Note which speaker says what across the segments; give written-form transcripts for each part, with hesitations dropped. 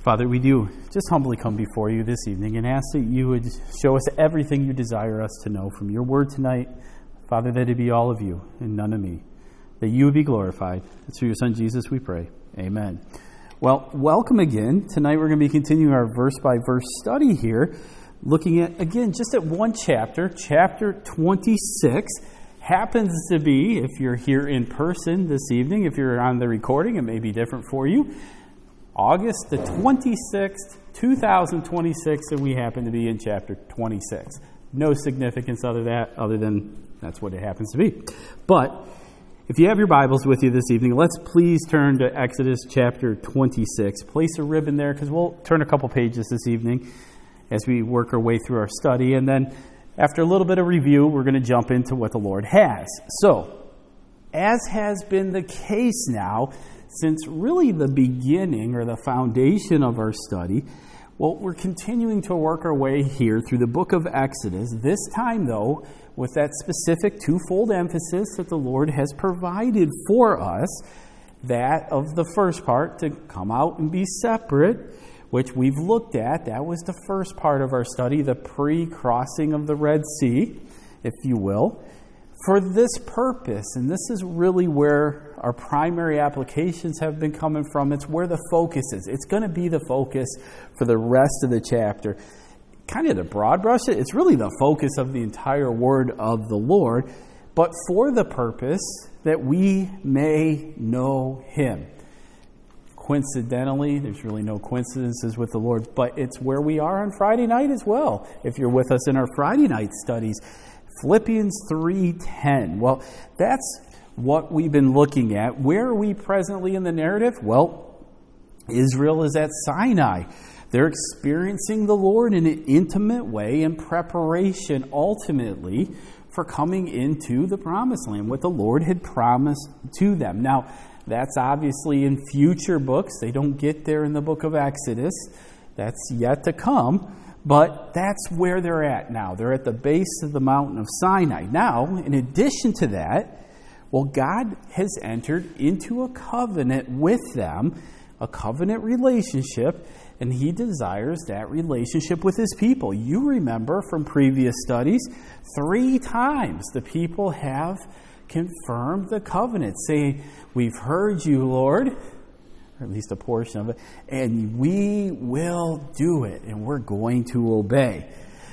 Speaker 1: Father, we do just humbly come before you this evening and ask that you would show us everything you desire us to know from your word tonight. Father, that it be all of you and none of me, that you would be glorified. It's through your Son, Jesus, we pray. Amen. Well, welcome again. Tonight we're going to be continuing our verse-by-verse study here, looking at, again, just at one chapter, chapter 26. Happens to be, if you're here in person this evening, if you're on the recording, it may be different for you, August the 26th, 2026, and we happen to be in chapter 26. No significance other than that's what it happens to be. But if you have your Bibles with you this evening, let's please turn to Exodus chapter 26. Place a ribbon there because we'll turn a couple pages this evening as we work our way through our study. And then after a little bit of review, we're going to jump into what the Lord has. So, as has been the case now, since really the beginning or the foundation of our study, well, we're continuing to work our way here through the book of Exodus, this time, though, with that specific twofold emphasis that the Lord has provided for us, that of the first part, to come out and be separate, which we've looked at. That was the first part of our study, the pre-crossing of the Red Sea, if you will. For this purpose, and this is really where our primary applications have been coming from, it's where the focus is. It's going to be the focus for the rest of the chapter. Kind of the broad brush, it's really the focus of the entire word of the Lord, but for the purpose that we may know Him. Coincidentally, there's really no coincidences with the Lord, but it's where we are on Friday night as well. If you're with us in our Friday night studies, Philippians 3:10. Well, that's what we've been looking at. Where are we presently in the narrative? Well, Israel is at Sinai. They're experiencing the Lord in an intimate way in preparation, ultimately, for coming into the Promised Land, what the Lord had promised to them. Now, that's obviously in future books. They don't get there in the book of Exodus. That's yet to come. But that's where they're at now. They're at the base of the mountain of Sinai. Now, in addition to that, well, God has entered into a covenant with them, a covenant relationship, and He desires that relationship with His people. You remember from previous studies, 3 times the people have confirmed the covenant, saying, "We've heard you, Lord," or at least a portion of it, "and we will do it, and we're going to obey."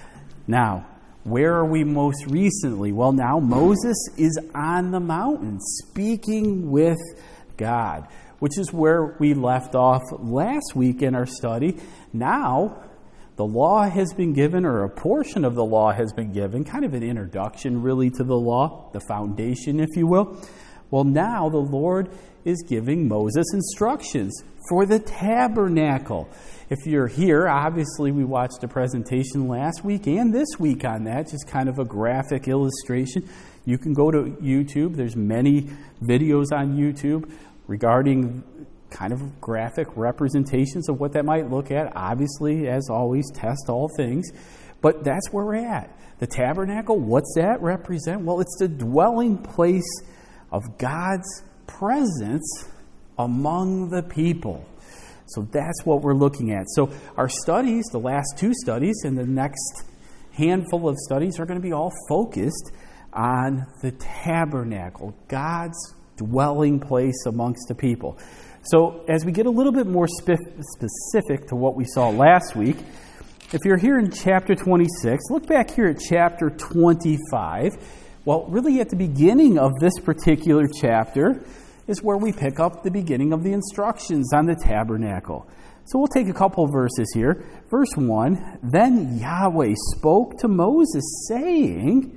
Speaker 1: Now, where are we most recently? Well, now Moses is on the mountain speaking with God, which is where we left off last week in our study. Now, the law has been given, or a portion of the law has been given, kind of an introduction really to the law, the foundation, if you will. Well, now the Lord is giving Moses instructions for the tabernacle. If you're here, obviously we watched a presentation last week and this week on that, just kind of a graphic illustration. You can go to YouTube. There's many videos on YouTube regarding kind of graphic representations of what that might look at. Obviously, as always, test all things. But that's where we're at. The tabernacle, what's that represent? Well, it's the dwelling place of God's presence among the people. So that's what we're looking at. So our studies, the last 2 studies and the next handful of studies are going to be all focused on the tabernacle, God's dwelling place amongst the people. So as we get a little bit more specific to what we saw last week, if you're here in chapter 26, look back here at chapter 25. Well, really at the beginning of this particular chapter is where we pick up the beginning of the instructions on the tabernacle. So we'll take a couple of verses here. Verse 1, "Then Yahweh spoke to Moses, saying,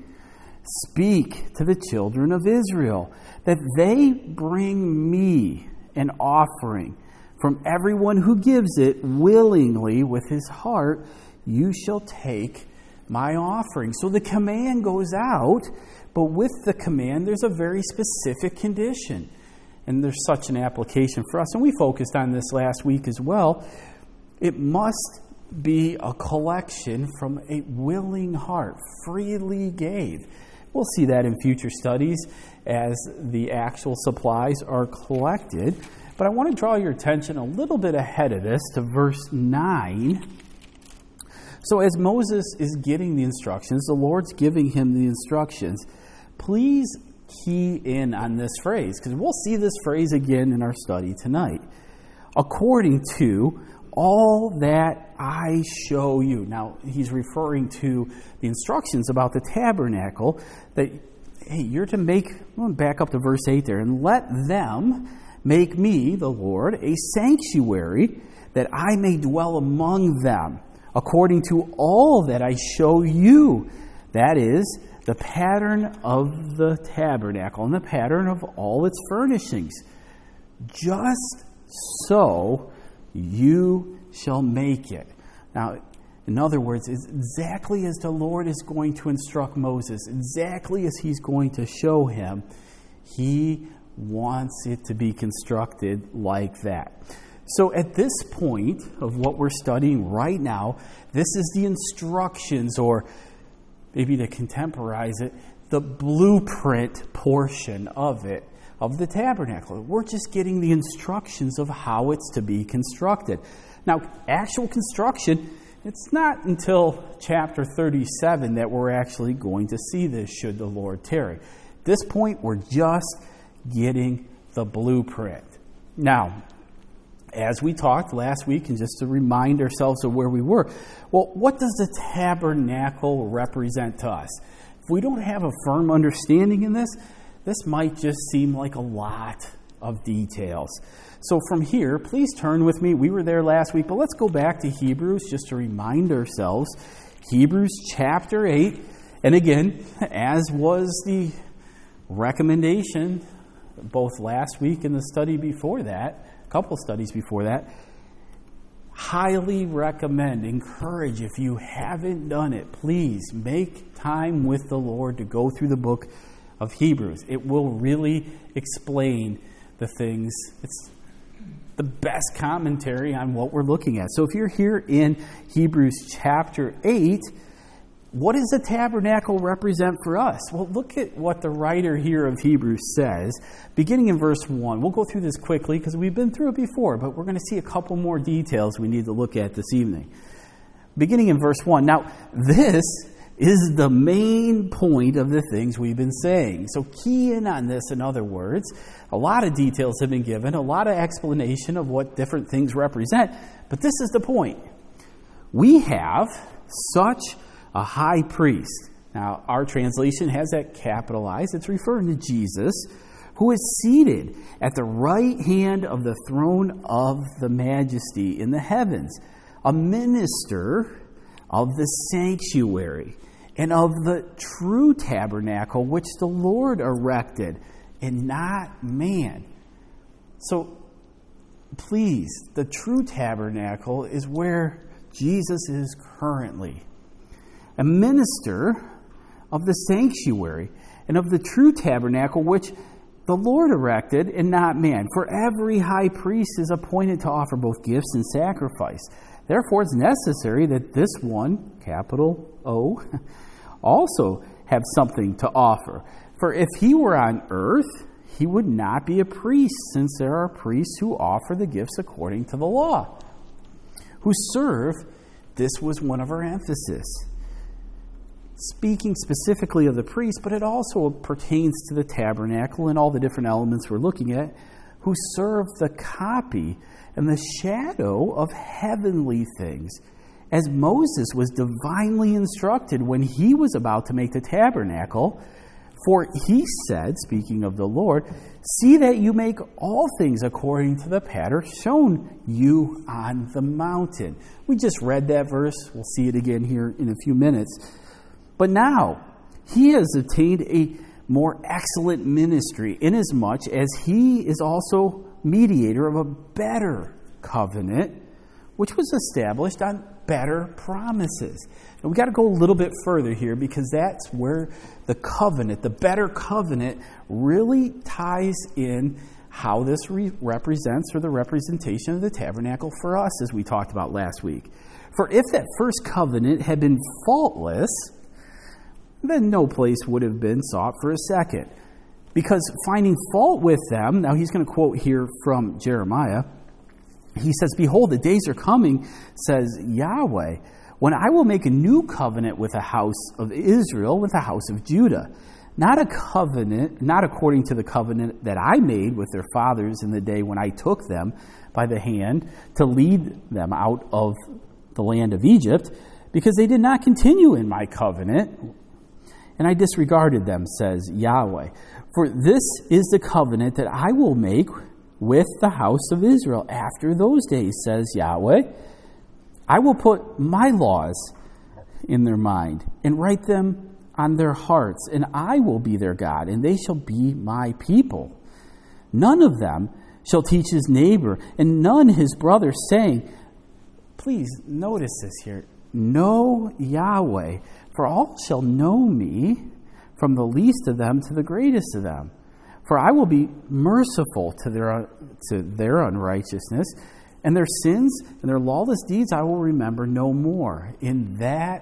Speaker 1: 'Speak to the children of Israel, that they bring me an offering. From everyone who gives it willingly with his heart, you shall take my offering.'" So the command goes out, but with the command, there's a very specific condition. And there's such an application for us. And we focused on this last week as well. It must be a collection from a willing heart, freely gave. We'll see that in future studies as the actual supplies are collected. But I want to draw your attention a little bit ahead of this to verse 9. So as Moses is getting the instructions, the Lord's giving him the instructions. Please key in on this phrase, because we'll see this phrase again in our study tonight. According to all that I show you. Now, he's referring to the instructions about the tabernacle that, hey, you're to make, back up to verse 8 there, and let them make me, the Lord, a sanctuary that I may dwell among them, according to all that I show you. That is, the pattern of the tabernacle and the pattern of all its furnishings. Just so you shall make it. Now, in other words, it's exactly as the Lord is going to instruct Moses, exactly as he's going to show him, he wants it to be constructed like that. So at this point of what we're studying right now, this is the instructions, or maybe to contemporize it, the blueprint portion of it, of the tabernacle. We're just getting the instructions of how it's to be constructed. Now, actual construction, it's not until chapter 37 that we're actually going to see this, should the Lord tarry. At this point, we're just getting the blueprint. Now, as we talked last week, and just to remind ourselves of where we were, well, what does the tabernacle represent to us? If we don't have a firm understanding in this, this might just seem like a lot of details. So from here, please turn with me. We were there last week, but let's go back to Hebrews just to remind ourselves. Hebrews chapter 8. And again, as was the recommendation both last week and the study before that, a couple studies before that, highly recommend, encourage, if you haven't done it, please make time with the Lord to go through the book of Hebrews. It will really explain the things. It's the best commentary on what we're looking at. So if you're here in Hebrews chapter 8, what does the tabernacle represent for us? Well, look at what the writer here of Hebrews says, beginning in verse 1. We'll go through this quickly because we've been through it before, but we're going to see a couple more details we need to look at this evening. Beginning in verse 1. Now, this is the main point of the things we've been saying. So key in on this, in other words. A lot of details have been given, a lot of explanation of what different things represent, but this is the point. We have such a high priest. Now, our translation has that capitalized. It's referring to Jesus, who is seated at the right hand of the throne of the majesty in the heavens, a minister of the sanctuary and of the true tabernacle which the Lord erected, and not man. So, please, the true tabernacle is where Jesus is currently. A minister of the sanctuary and of the true tabernacle which the Lord erected, and not man. For every high priest is appointed to offer both gifts and sacrifice. Therefore, it's necessary that this one, capital O, also have something to offer. For if he were on earth, he would not be a priest, since there are priests who offer the gifts according to the law, who serve. This was one of our emphasis. Speaking specifically of the priest, but it also pertains to the tabernacle and all the different elements we're looking at, who serve the copy and the shadow of heavenly things, as Moses was divinely instructed when he was about to make the tabernacle. For he said, speaking of the Lord, see that you make all things according to the pattern shown you on the mountain. We just read that verse. We'll see it again here in a few minutes. But now, he has attained a more excellent ministry, inasmuch as he is also mediator of a better covenant, which was established on better promises. And we've got to go a little bit further here, because that's where the covenant, the better covenant, really ties in how this represents, or the representation of the tabernacle for us, as we talked about last week. For if that first covenant had been faultless, then no place would have been sought for a second. because finding fault with them, now he's going to quote here from Jeremiah, he says, "Behold, the days are coming, says Yahweh, when I will make a new covenant with the house of Israel, with the house of Judah. Not a covenant, not according to the covenant that I made with their fathers in the day when I took them by the hand to lead them out of the land of Egypt, because they did not continue in my covenant, and I disregarded them, says Yahweh. For this is the covenant that I will make with the house of Israel after those days, says Yahweh. I will put my laws in their mind and write them on their hearts, and I will be their God, and they shall be my people. None of them shall teach his neighbor, and none his brother, saying," please notice this here, "Know Yahweh, for all shall know me, from the least of them to the greatest of them. For I will be merciful to their unrighteousness, and their sins and their lawless deeds I will remember no more." In that,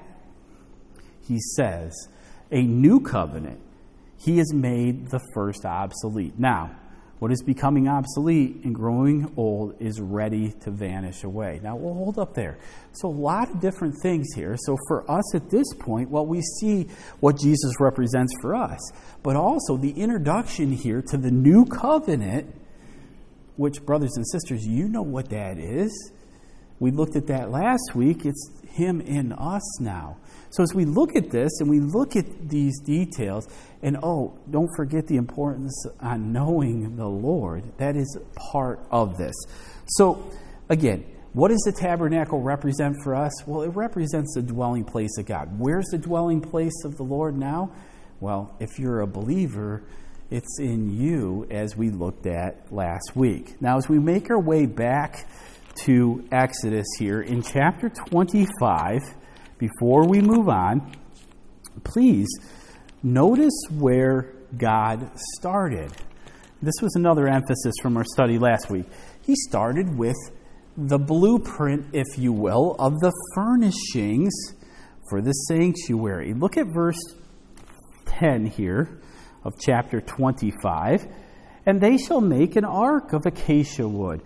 Speaker 1: he says, a new covenant, he has made the first obsolete. Now, what is becoming obsolete and growing old is ready to vanish away. Now, we'll hold up there. So a lot of different things here. So for us at this point, well, we see what Jesus represents for us, but also the introduction here to the new covenant, which, brothers and sisters, you know what that is. We looked at that last week. It's him in us now. So as we look at this and we look at these details, and don't forget the importance on knowing the Lord. That is part of this. So again, what does the tabernacle represent for us? Well, it represents the dwelling place of God. Where's the dwelling place of the Lord now? Well, if you're a believer, it's in you, as we looked at last week. Now, as we make our way back to Exodus here in chapter 25, before we move on, please notice where God started. This was another emphasis from our study last week. He started with the blueprint, if you will, of the furnishings for the sanctuary. Look at verse 10 here of chapter 25. "And they shall make an ark of acacia wood.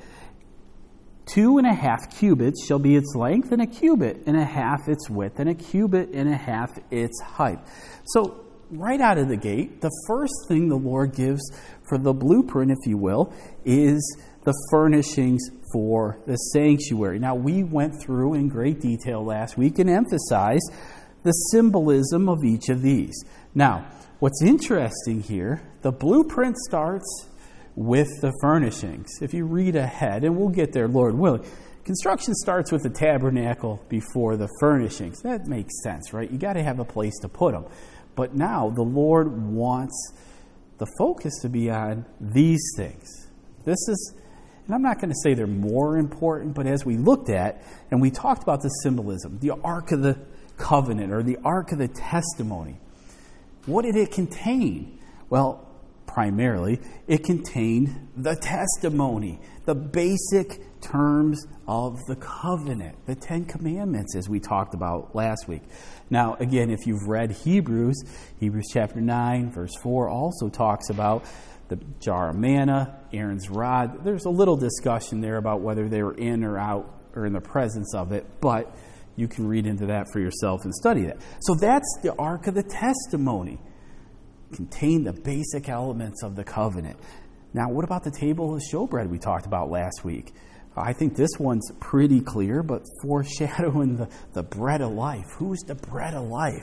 Speaker 1: 2.5 cubits shall be its length, and 1.5 cubits its width, and 1.5 cubits its height." So right out of the gate, the first thing the Lord gives for the blueprint, if you will, is the furnishings for the sanctuary. Now, we went through in great detail last week and emphasized the symbolism of each of these. Now, what's interesting here, the blueprint starts with the furnishings. If you read ahead, and we'll get there, Lord willing, construction starts with the tabernacle before the furnishings. That makes sense, right? You got to have a place to put them. But now the Lord wants the focus to be on these things. This is, and I'm not going to say they're more important, but as we looked at, and we talked about the symbolism, the Ark of the Covenant, or the Ark of the Testimony, what did it contain? Well, primarily, it contained the testimony, the basic terms of the covenant, the 10 Commandments, as we talked about last week. Now, again, if you've read Hebrews chapter 9, verse 4 also talks about the jar of manna, Aaron's rod. There's a little discussion there about whether they were in or out or in the presence of it, but you can read into that for yourself and study that. So that's the Ark of the Testimony. Contain the basic elements of the covenant. Now, what about the table of showbread we talked about last week? I think this one's pretty clear, but foreshadowing the bread of life. Who's the bread of life?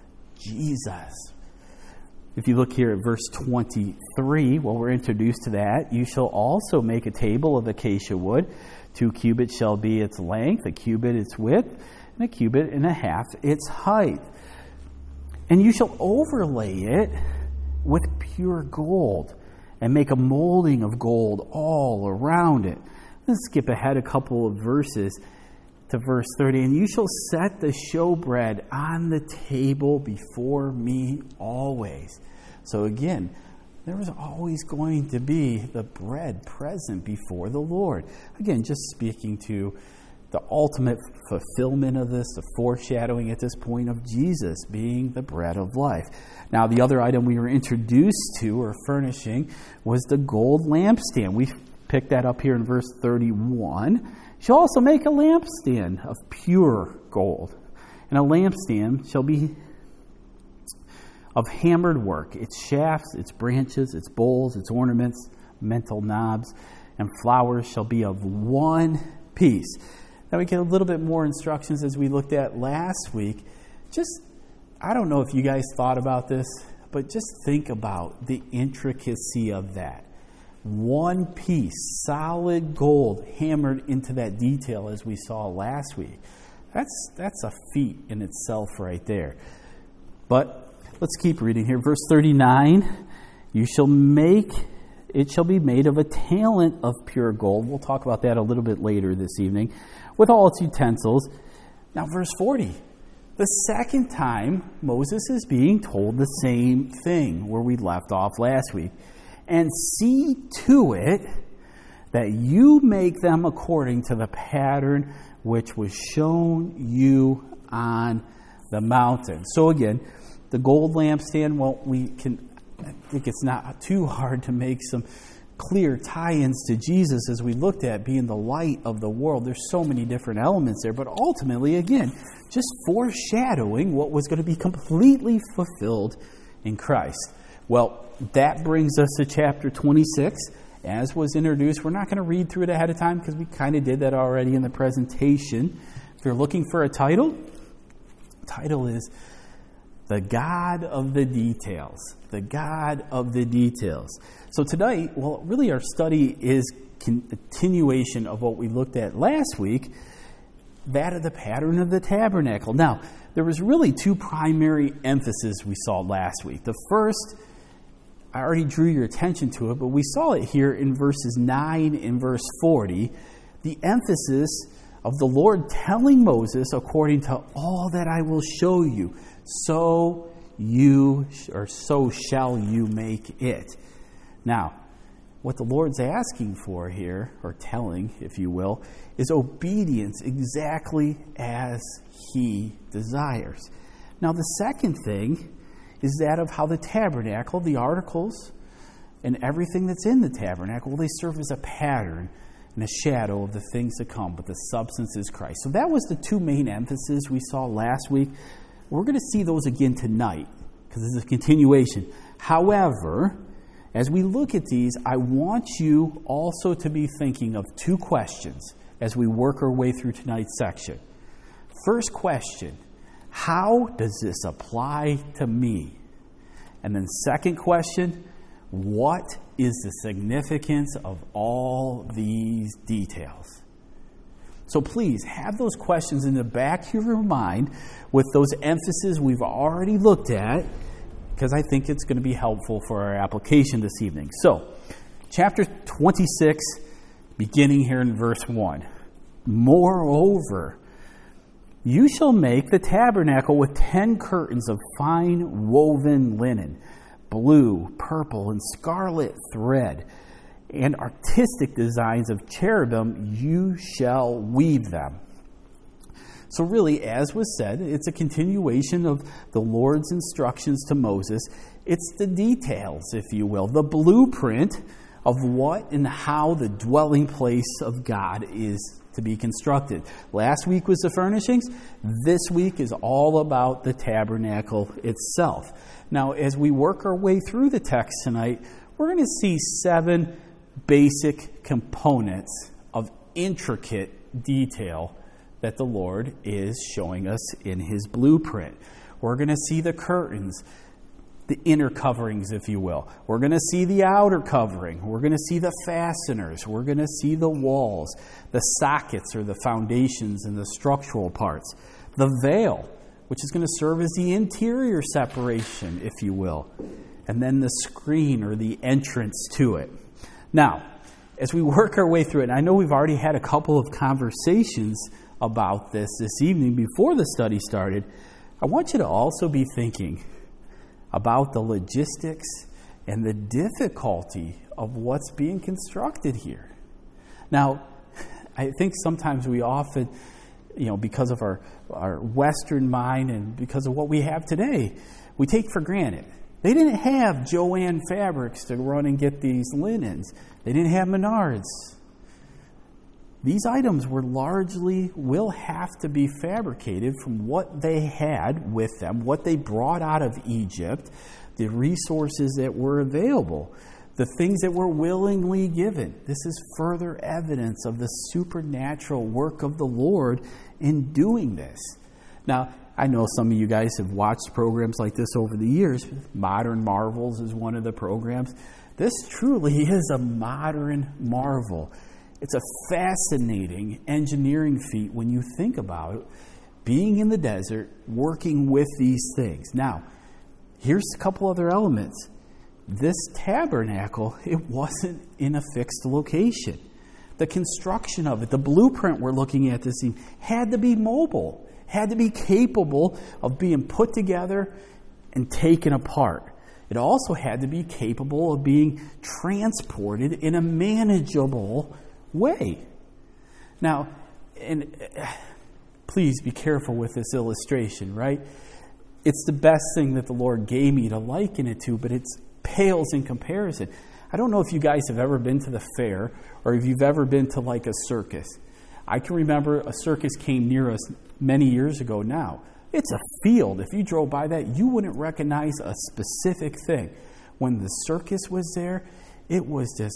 Speaker 1: Jesus. If you look here at verse 23, well, we're introduced to that. "You shall also make a table of acacia wood. 2 cubits shall be its length, 1 cubit its width, and 1.5 cubits its height. And you shall overlay it with pure gold, and make a molding of gold all around it." Let's skip ahead a couple of verses to verse 30. "And you shall set the showbread on the table before me always." So again, there was always going to be the bread present before the Lord. Again, just speaking to the ultimate fulfillment of this, the foreshadowing at this point of Jesus being the bread of life. Now, the other item we were introduced to or furnishing was the gold lampstand. We picked that up here in verse 31. Shall also make a lampstand of pure gold. And a lampstand shall be of hammered work, its shafts, its branches, its bowls, its ornaments, metal knobs, and flowers shall be of one piece. Now we get a little bit more instructions as we looked at last week. I don't know if you guys thought about this, but just think about the intricacy of that. One piece, solid gold, hammered into that detail as we saw last week. That's a feat in itself right there. But let's keep reading here. Verse 39, it shall be made of a talent of pure gold. We'll talk about that a little bit later this evening, with all its utensils. Now, verse 40, the second time Moses is being told the same thing where we left off last week. And see to it that you make them according to the pattern which was shown you on the mountain. So again, the gold lampstand, I think it's not too hard to make some clear tie-ins to Jesus as we looked at being the light of the world. There's so many different elements there, but ultimately, again, just foreshadowing what was going to be completely fulfilled in Christ. Well, that brings us to chapter 26. As was introduced, we're not going to read through it ahead of time because we kind of did that already in the presentation. If you're looking for a title, the title is The God of the Details. The God of the Details. So tonight, really our study is continuation of what we looked at last week, that of the pattern of the tabernacle. Now, there was really two primary emphases we saw last week. The first, I already drew your attention to it, but we saw it here in verses 9 and verse 40. The emphasis of the Lord telling Moses, according to all that I will show you, so shall you make it. Now, what the Lord's asking for here, or telling, if you will, is obedience exactly as He desires. Now, the second thing is that of how the tabernacle, the articles, and everything that's in the tabernacle, they serve as a pattern and a shadow of the things to come, but the substance is Christ. So that was the two main emphases we saw last week. We're going to see those again tonight because it's a continuation. However, as we look at these, I want you also to be thinking of two questions as we work our way through tonight's section. First question, how does this apply to me? And then second question, what is the significance of all these details? So please have those questions in the back of your mind with those emphases we've already looked at, because I think it's going to be helpful for our application this evening. So, chapter 26, beginning here in verse 1. Moreover, you shall make the tabernacle with 10 curtains of fine woven linen, blue, purple, and scarlet thread, and artistic designs of cherubim, you shall weave them. So really, as was said, it's a continuation of the Lord's instructions to Moses. It's the details, if you will, the blueprint of what and how the dwelling place of God is to be constructed. Last week was the furnishings. This week is all about the tabernacle itself. Now, as we work our way through the text tonight, we're going to see 7 basic components of intricate detail that the Lord is showing us in His blueprint. We're going to see the curtains, the inner coverings, if you will. We're going to see the outer covering. We're going to see the fasteners. We're going to see the walls, the sockets or the foundations and the structural parts. The veil, which is going to serve as the interior separation, if you will. And then the screen or the entrance to it. Now, as we work our way through it, and I know we've already had a couple of conversations about this evening before the study started, I want you to also be thinking about the logistics and the difficulty of what's being constructed here. Now, I think sometimes we often, because of our Western mind and because of what we have today, we take for granted. They didn't have Jo-Ann Fabrics to run and get these linens. They didn't have Menards. These items will have to be fabricated from what they had with them, what they brought out of Egypt, the resources that were available, the things that were willingly given. This is further evidence of the supernatural work of the Lord in doing this. Now, I know some of you guys have watched programs like this over the years. Modern Marvels is one of the programs. This truly is a modern marvel. It's a fascinating engineering feat when you think about it, being in the desert, working with these things. Now, here's a couple other elements. This tabernacle, it wasn't in a fixed location. The construction of it, the blueprint we're looking at this evening, had to be mobile, had to be capable of being put together and taken apart. It also had to be capable of being transported in a manageable way. Now, and please be careful with this illustration, right? It's the best thing that the Lord gave me to liken it to, but it pales in comparison. I don't know if you guys have ever been to the fair or if you've ever been to like a circus. I can remember a circus came near us many years ago now. It's a field. If you drove by that, you wouldn't recognize a specific thing. When the circus was there, it was this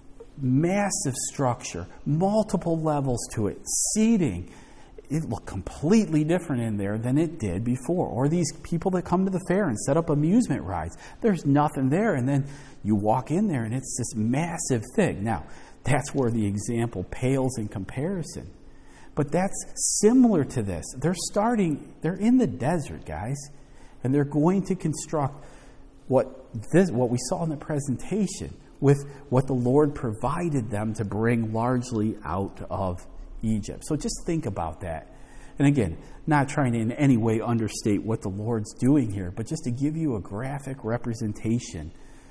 Speaker 1: massive structure, multiple levels to it, seating. It looked completely different in there than it did before. Or these people that come to the fair and set up amusement rides. There's nothing there, and then you walk in there and it's this massive thing. Now, that's where the example pales in comparison. But that's similar to this. They're in the desert, guys, and they're going to construct what we saw in the presentation with what the Lord provided them to bring largely out of Egypt. So just think about that. And again, not trying to in any way understate what the Lord's doing here, but just to give you a graphic representation.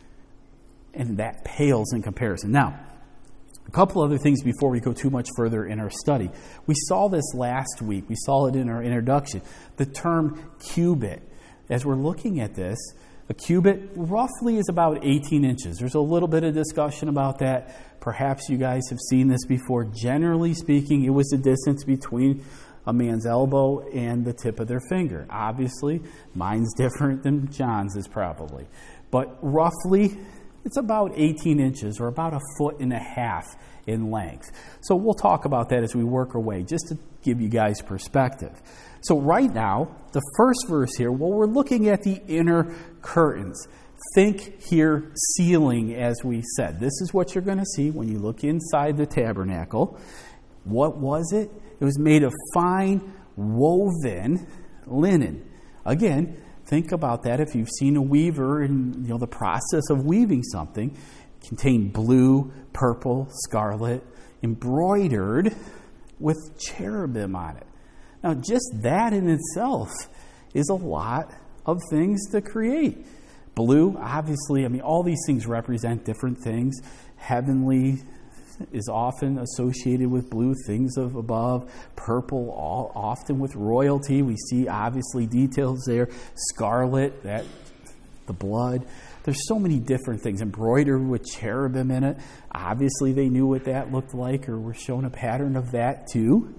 Speaker 1: And that pales in comparison. Now, a couple other things before we go too much further in our study. We saw this last week. We saw it in our introduction. The term cubit. As we're looking at this, a cubit roughly is about 18 inches. There's a little bit of discussion about that. Perhaps you guys have seen this before. Generally speaking, it was the distance between a man's elbow and the tip of their finger. Obviously, mine's different than John's is probably. But roughly, it's about 18 inches or about 1.5 feet in length. So we'll talk about that as we work our way, just to give you guys perspective. So right now, the first verse here, we're looking at the inner curtains. Think here ceiling, as we said. This is what you're going to see when you look inside the tabernacle. What was it? It was made of fine woven linen. Again, think about that. If you've seen a weaver and the process of weaving something, it contained blue, purple, scarlet, embroidered with cherubim on it. Now, just that in itself is a lot of things to create. Blue, obviously, all these things represent different things. Heavenly is often associated with blue, things of above. Purple, often with royalty. We see, obviously, details there. Scarlet, the blood. There's so many different things. Embroidered with cherubim in it. Obviously, they knew what that looked like, or were shown a pattern of that too.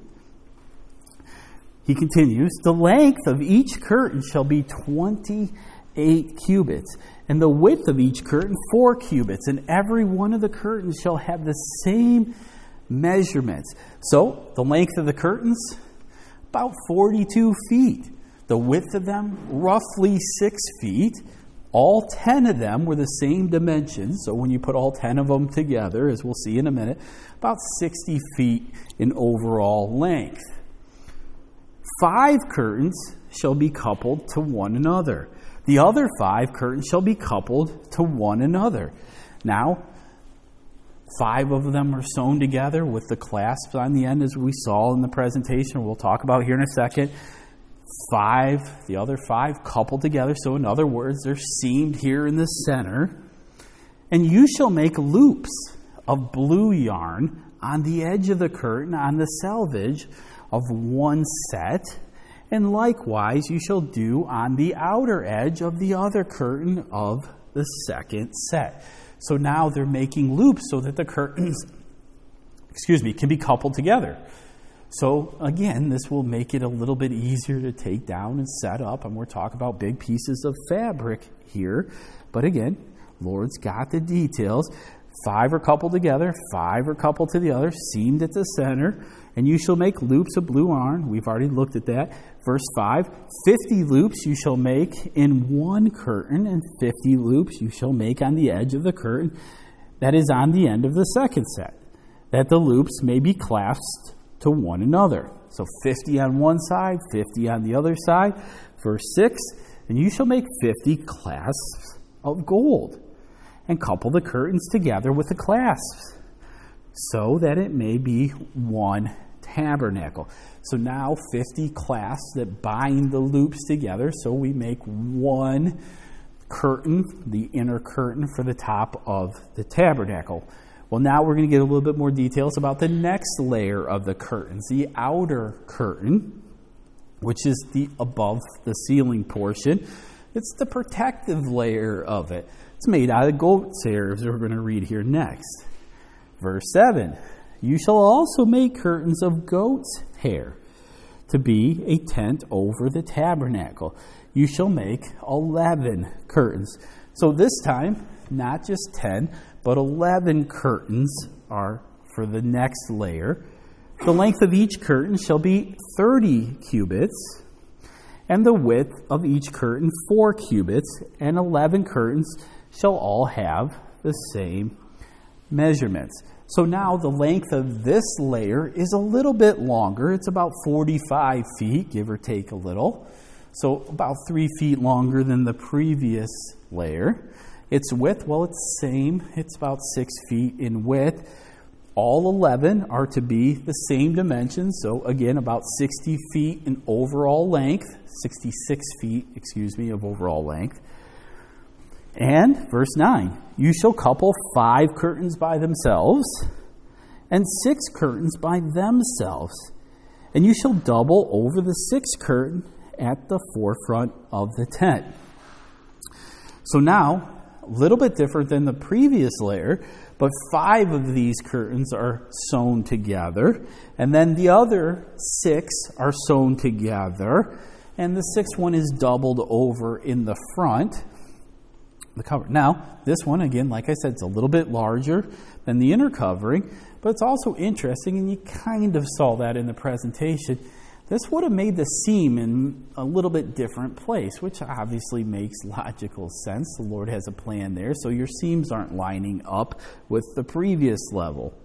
Speaker 1: He continues, the length of each curtain shall be 28 cubits, and the width of each curtain 4 cubits, and every one of the curtains shall have the same measurements. So, the length of the curtains, about 42 feet. The width of them, roughly 6 feet. All 10 of them were the same dimensions, so when you put all 10 of them together, as we'll see in a minute, about 60 feet in overall length. 5 curtains shall be coupled to one another. The other 5 curtains shall be coupled to one another. Now, 5 of them are sewn together with the clasps on the end, as we saw in the presentation. We'll talk about here in a second. 5, the other 5 coupled together. So in other words, they're seamed here in the center. And you shall make loops of blue yarn on the edge of the curtain on the selvage of one set, and likewise you shall do on the outer edge of the other curtain of the second set. So now they're making loops so that the curtains, can be coupled together. So again, this will make it a little bit easier to take down and set up, and we're talking about big pieces of fabric here. But again, Lord's got the details. 5 are coupled together, 5 are coupled to the other, seamed at the center, and you shall make loops of blue yarn. We've already looked at that. Verse 5, 50 loops you shall make in one curtain, and 50 loops you shall make on the edge of the curtain that is on the end of the second set, that the loops may be clasped to one another. So 50 on one side, 50 on the other side. Verse 6, and you shall make 50 clasps of gold, and couple the curtains together with the clasps, so that it may be one tabernacle. So now 50 clasps that bind the loops together, so we make one curtain, the inner curtain for the top of the tabernacle. Well, now we're going to get a little bit more details about the next layer of the curtains, the outer curtain, which is the above the ceiling portion. It's the protective layer of it. It's made out of goat's hair, as we're going to read here next. Verse 7, you shall also make curtains of goat's hair to be a tent over the tabernacle. You shall make 11 curtains. So this time, not just 10, but 11 curtains are for the next layer. The length of each curtain shall be 30 cubits, and the width of each curtain 4 cubits, and 11 curtains shall all have the same measurements. So now the length of this layer is a little bit longer. It's about 45 feet, give or take a little. So about 3 feet longer than the previous layer. Its width, well, it's same. It's about 6 feet in width. All 11 are to be the same dimensions. So again, about 60 feet in overall length. 66 feet, of overall length. And verse 9, you shall couple 5 curtains by themselves and 6 curtains by themselves. And you shall double over the 6th curtain at the forefront of the tent. So now, a little bit different than the previous layer, but 5 of these curtains are sewn together, and then the other 6 are sewn together, and the 6th one is doubled over in the front, the cover. Now, this one, again, like I said, it's a little bit larger than the inner covering, but it's also interesting, and you kind of saw that in the presentation. This would have made the seam in a little bit different place, which obviously makes logical sense. The Lord has a plan there, so your seams aren't lining up with the previous level.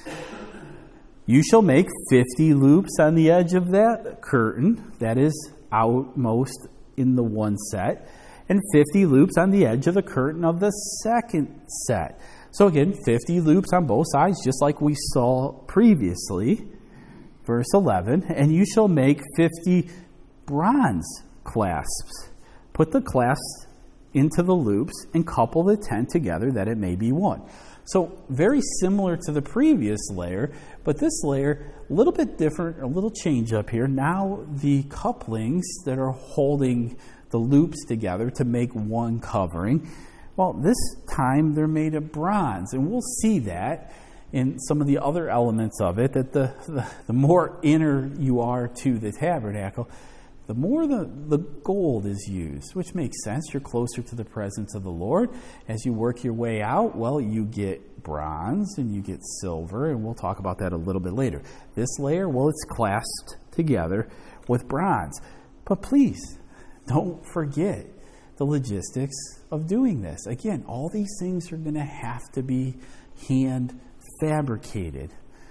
Speaker 1: You shall make 50 loops on the edge of that curtain that is outmost in the one set, and 50 loops on the edge of the curtain of the second set. So again, 50 loops on both sides, just like we saw previously. Verse 11, and you shall make 50 bronze clasps. Put the clasps into the loops and couple the tent together that it may be one. So very similar to the previous layer, but this layer, a little bit different, a little change up here. Now the couplings that are holding the loops together to make one covering, well, this time they're made of bronze, and we'll see that in some of the other elements of it, that the more inner you are to the tabernacle, the more the gold is used, which makes sense. You're closer to the presence of the Lord. As you work your way out, well, you get bronze and you get silver, and we'll talk about that a little bit later. This layer, well, it's clasped together with bronze. But please, don't forget the logistics of doing this. Again, all these things are going to have to be hand fabricated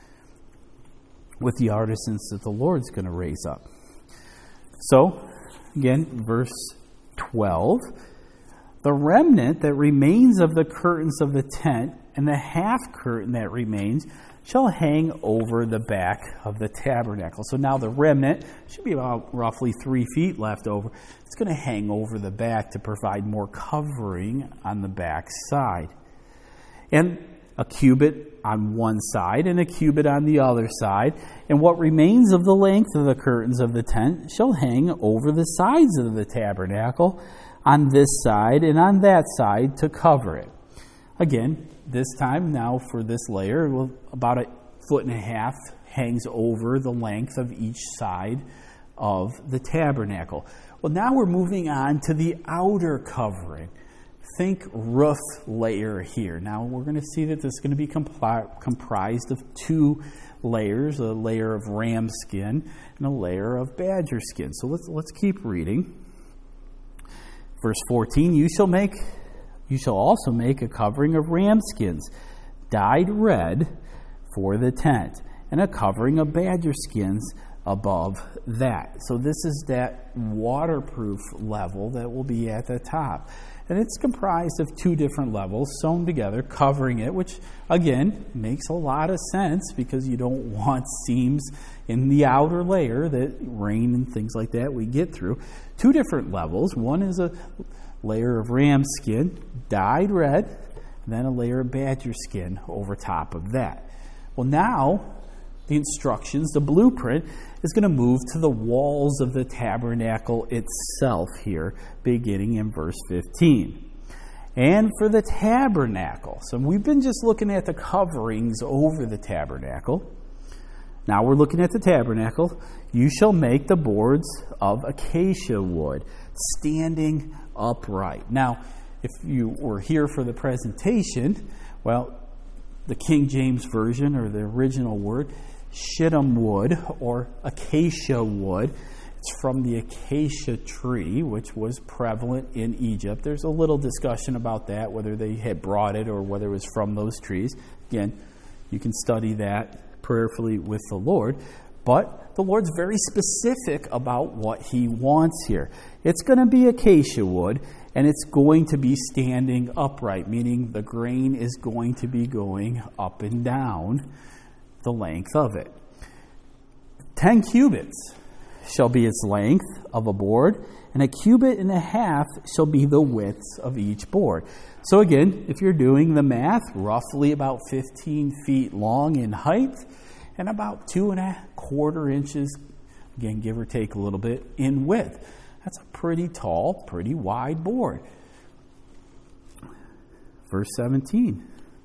Speaker 1: with the artisans that the Lord's going to raise up. So, again, verse 12, the remnant that remains of the curtains of the tent and the half curtain that remains shall hang over the back of the tabernacle. So now the remnant should be about roughly 3 feet left over. It's going to hang over the back to provide more covering on the back side. And a cubit on one side and a cubit on the other side. And what remains of the length of the curtains of the tent shall hang over the sides of the tabernacle on this side and on that side to cover it. Again, this time now for this layer, about 1.5 feet hangs over the length of each side of the tabernacle. Well, now we're moving on to the outer covering. Think roof layer here. Now we're going to see that this is going to be comprised of 2 layers, a layer of ram skin and a layer of badger skin. So let's keep reading. Verse 14, you shall also make a covering of ram skins, dyed red for the tent, and a covering of badger skins above that. So this is that waterproof level that will be at the top. And it's comprised of 2 different levels sewn together, covering it, which, again, makes a lot of sense because you don't want seams in the outer layer that rain and things like that we get through. 2 different levels. One is a layer of ram skin, dyed red, and then a layer of badger skin over top of that. Well, now the instructions, the blueprint, is going to move to the walls of the tabernacle itself here, beginning in verse 15. And for the tabernacle, so we've been just looking at the coverings over the tabernacle. Now we're looking at the tabernacle. You shall make the boards of acacia wood, standing upright. Now, if you were here for the presentation, well, the King James Version, or the original word, shittim wood or acacia wood. It's from the acacia tree, which was prevalent in Egypt. There's a little discussion about that, whether they had brought it or whether it was from those trees. Again, you can study that prayerfully with the Lord. But the Lord's very specific about what he wants here. It's going to be acacia wood, and it's going to be standing upright, meaning the grain is going to be going up and down the length of it. 10 cubits shall be its length of a board, and 1.5 cubits shall be the width of each board. So again, if you're doing the math, roughly about 15 feet long in height and about 2.25 inches, again, give or take a little bit, in width. That's a pretty tall, pretty wide board. Verse 17.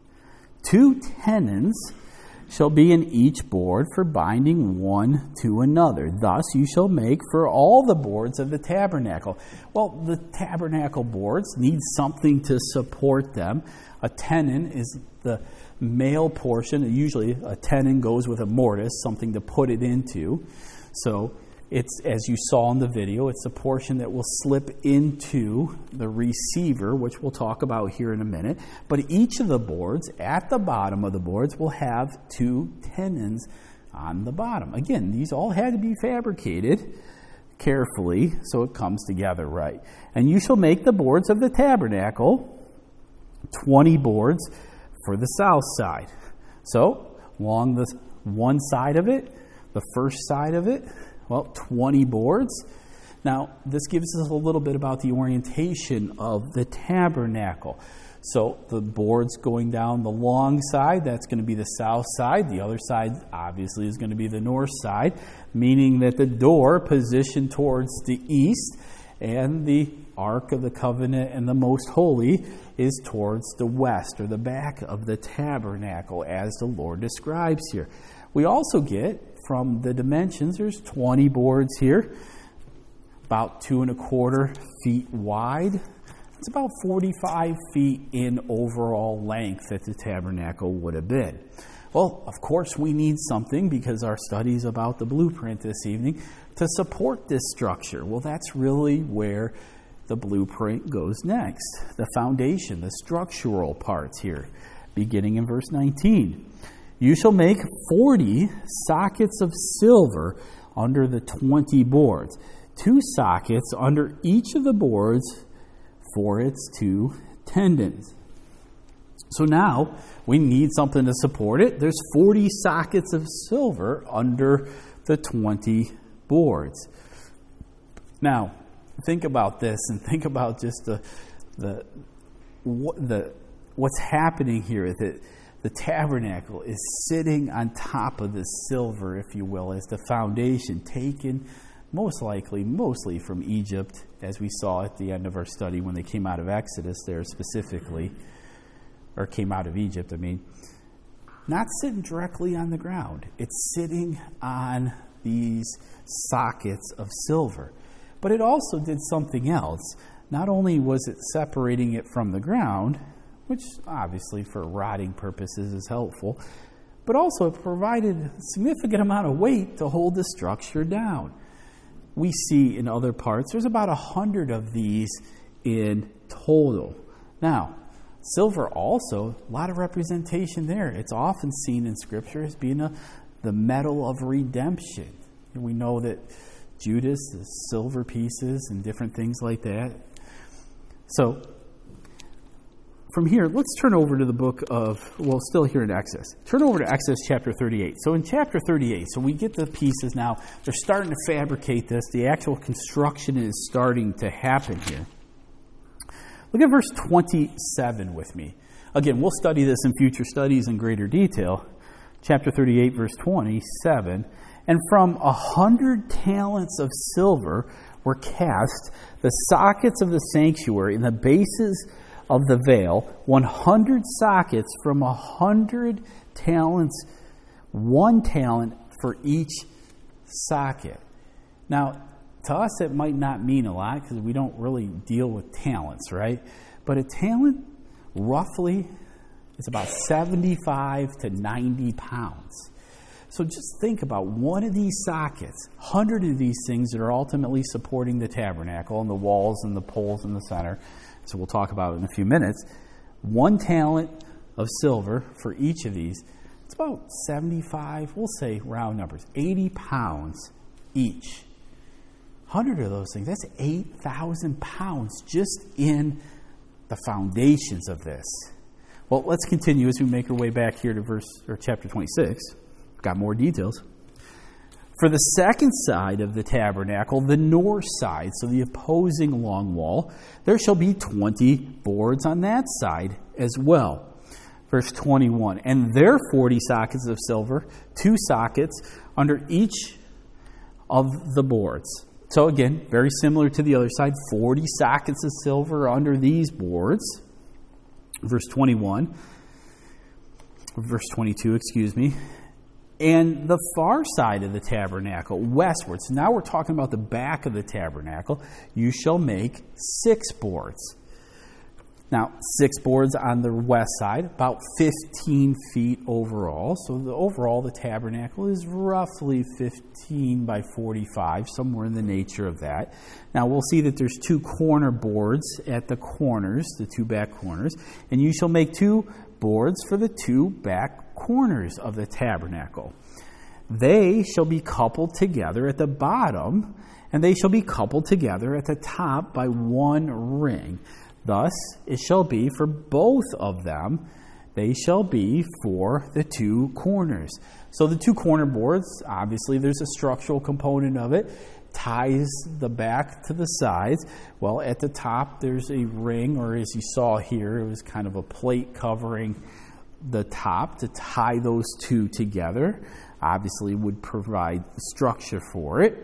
Speaker 1: 2 tenons shall be in each board for binding one to another. Thus you shall make for all the boards of the tabernacle. Well, the tabernacle boards need something to support them. A tenon is the male portion. Usually a tenon goes with a mortise, something to put it into. So it's, as you saw in the video, it's a portion that will slip into the receiver, which we'll talk about here in a minute. But each of the boards, at the bottom of the boards, will have 2 tenons on the bottom. Again, these all had to be fabricated carefully so it comes together right. And you shall make the boards of the tabernacle 20 boards for the south side. So, along the one side of it, the first side of it, 20 boards. Now, this gives us a little bit about the orientation of the tabernacle. So, the boards going down the long side, that's going to be the south side. The other side, obviously, is going to be the north side, meaning that the door positioned towards the east and the Ark of the Covenant and the Most Holy is towards the west, or the back of the tabernacle, as the Lord describes here. We also get, from the dimensions, there's 20 boards here, about 2.25 feet wide. It's about 45 feet in overall length that the tabernacle would have been. Well, of course, we need something, because our study is about the blueprint this evening, to support this structure. Well, that's really where the blueprint goes next. The foundation, the structural parts here, beginning in verse 19. You shall make 40 sockets of silver under the 20 boards, 2 sockets under each of the boards for its 2 tendons. So now we need something to support it. There's 40 sockets of silver under the 20 boards. Now, think about this, and think about just the what's happening here. That the tabernacle is sitting on top of the silver, if you will, as the foundation, taken mostly from Egypt, as we saw at the end of our study when they came out of Exodus there specifically, or came out of Egypt, not sitting directly on the ground. It's sitting on these sockets of silver. But it also did something else. Not only was it separating it from the ground, which obviously for rotting purposes is helpful, but also it provided a significant amount of weight to hold the structure down. We see in other parts, there's about 100 of these in total. Now, silver also, a lot of representation there. It's often seen in Scripture as being the metal of redemption. And we know that Judas is silver pieces and different things like that. So, from here, let's turn over to the book of, still here in Exodus. Turn over to Exodus chapter 38. So in chapter 38, so we get the pieces now. They're starting to fabricate this. The actual construction is starting to happen here. Look at verse 27 with me. Again, we'll study this in future studies in greater detail. Chapter 38, verse 27. And from 100 talents of silver were cast the sockets of the sanctuary and the bases of the veil, 100 sockets from 100 talents, 1 talent for each socket. Now, to us, it might not mean a lot because we don't really deal with talents, right? But a talent, roughly, is about 75 to 90 pounds. So just think about one of these sockets, 100 of these things that are ultimately supporting the tabernacle and the walls and the poles in the center. So we'll talk about it in a few minutes. 1 talent of silver for each of these. It's about 75, we'll say round numbers, 80 pounds each. 100 of those things, that's 8,000 pounds just in the foundations of this. Well, let's continue as we make our way back here to chapter 26. Got more details. For the second side of the tabernacle, the north side, so the opposing long wall, there shall be 20 boards on that side as well. Verse 21, and there 40 sockets of silver, 2 sockets under each of the boards. So again, very similar to the other side, 40 sockets of silver under these boards. Verse 22, and the far side of the tabernacle, westward. So now we're talking about the back of the tabernacle. You shall make 6 boards. Now, 6 boards on the west side, about 15 feet overall. So the tabernacle is roughly 15 by 45, somewhere in the nature of that. Now, we'll see that there's 2 corner boards at the corners, the 2 back corners. And you shall make 2 boards for the 2 back corners of the tabernacle. They shall be coupled together at the bottom, and they shall be coupled together at the top by 1 ring. Thus it shall be for both of them. They shall be for the 2 corners. So the 2 corner boards, obviously there's a structural component of it, ties the back to the sides. Well, at the top there's a ring, or as you saw here, it was kind of a plate covering the top to tie those 2 together. Obviously would provide the structure for it.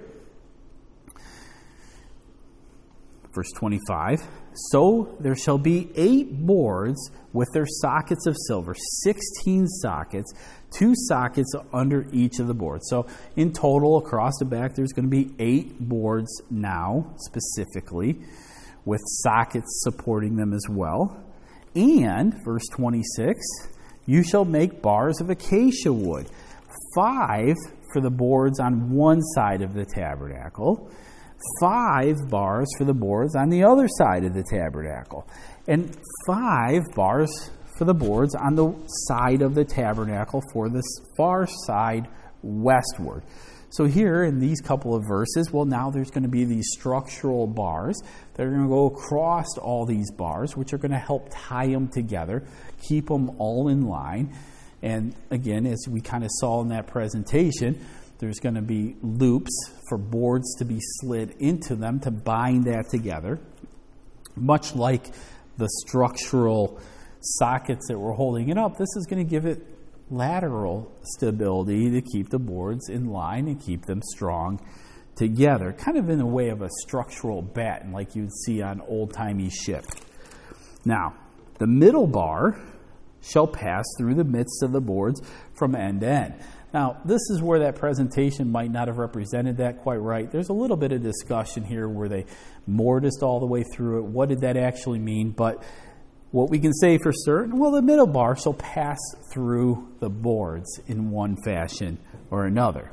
Speaker 1: Verse 25, so there shall be 8 boards with their sockets of silver, 16 sockets, 2 sockets under each of the boards. So in total, across the back, there's going to be 8 boards now, specifically, with sockets supporting them as well. And, verse 26, you shall make bars of acacia wood, 5 for the boards on one side of the tabernacle, 5 bars for the boards on the other side of the tabernacle, and 5 bars for the boards on the side of the tabernacle for this far side westward. So here in these couple of verses, well, now there's going to be these structural bars that are going to go across all these bars, which are going to help tie them together, keep them all in line. And again, as we kind of saw in that presentation, there's going to be loops for boards to be slid into them to bind that together, much like the structural sockets that were holding it up, this is going to give it lateral stability to keep the boards in line and keep them strong together, kind of in a way of a structural batten like you'd see on old-timey ship. Now, the middle bar shall pass through the midst of the boards from end to end. Now, this is where that presentation might not have represented that quite right. There's a little bit of discussion here where they mortised all the way through it. What did that actually mean? But what we can say for certain, well, the middle bar shall pass through the boards in one fashion or another.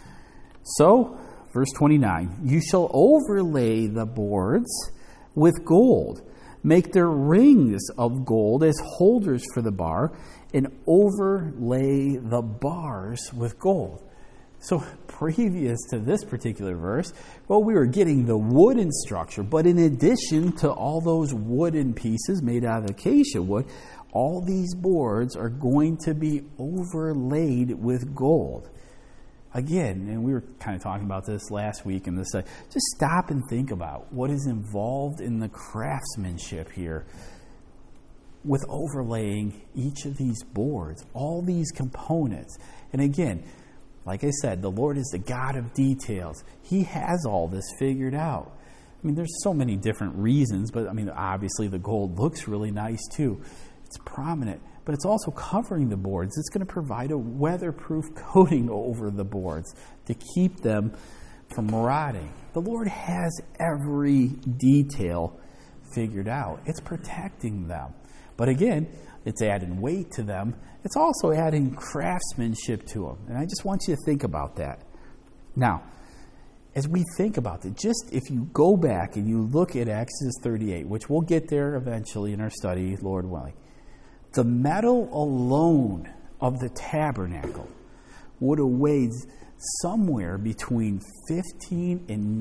Speaker 1: So, verse 29, you shall overlay the boards with gold. Make their rings of gold as holders for the bar, and overlay the bars with gold. So previous to this particular verse, well, we were getting the wooden structure, but in addition to all those wooden pieces made out of acacia wood, all these boards are going to be overlaid with gold. Again, and we were kind of talking about this last week in this, just stop and think about what is involved in the craftsmanship here with overlaying each of these boards, all these components. And again, like I said, the Lord is the God of details. He has all this figured out. I mean, there's so many different reasons, but I mean, obviously the gold looks really nice too. It's prominent, but it's also covering the boards. It's going to provide a weatherproof coating over the boards to keep them from rotting. The Lord has every detail figured out. It's protecting them. But again, it's adding weight to them. It's also adding craftsmanship to them. And I just want you to think about that. Now, as we think about it, just if you go back and you look at Exodus 38, which we'll get there eventually in our study, Lord willing, the metal alone of the tabernacle would have weighed somewhere between 15 and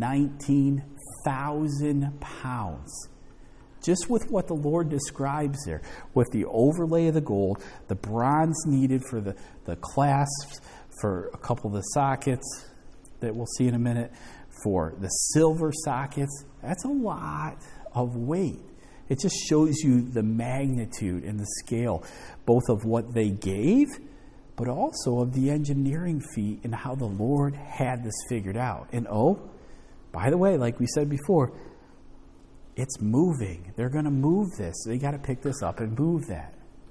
Speaker 1: 19,000 pounds. Just with what the Lord describes there, with the overlay of the gold, the bronze needed for the clasps, for a couple of the sockets that we'll see in a minute, for the silver sockets, that's a lot of weight. It just shows you the magnitude and the scale, both of what they gave, but also of the engineering feat and how the Lord had this figured out. And oh, by the way, like we said before, it's moving. They're going to move this. They got to pick this up and move that.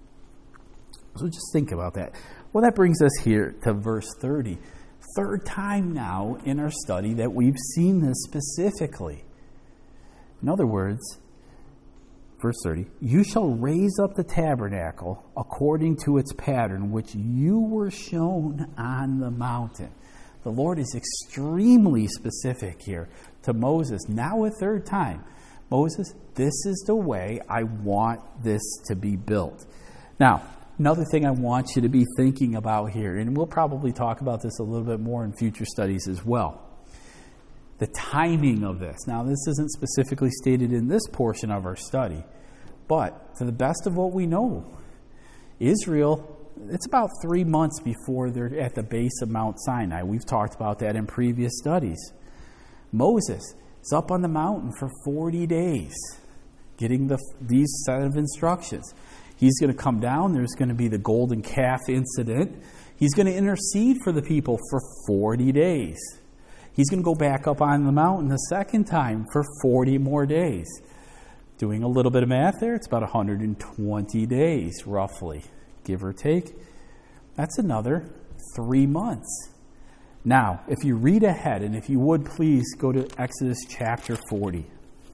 Speaker 1: So just think about that. Well, that brings us here to verse 30. Third time now in our study that we've seen this specifically. In other words, verse 30, you shall raise up the tabernacle according to its pattern, which you were shown on the mountain. The Lord is extremely specific here to Moses, now a third time. Moses, this is the way I want this to be built. Now, another thing I want you to be thinking about here, and we'll probably talk about this a little bit more in future studies as well, the timing of this. Now, this isn't specifically stated in this portion of our study, but to the best of what we know, Israel, it's about 3 months before they're at the base of Mount Sinai. We've talked about that in previous studies. Moses is up on the mountain for 40 days getting these set of instructions. He's going to come down. There's going to be the golden calf incident. He's going to intercede for the people for 40 days. He's going to go back up on the mountain the second time for 40 more days. Doing a little bit of math there, it's about 120 days, roughly, give or take. That's another 3 months. Now, if you read ahead, and if you would please go to Exodus chapter 40.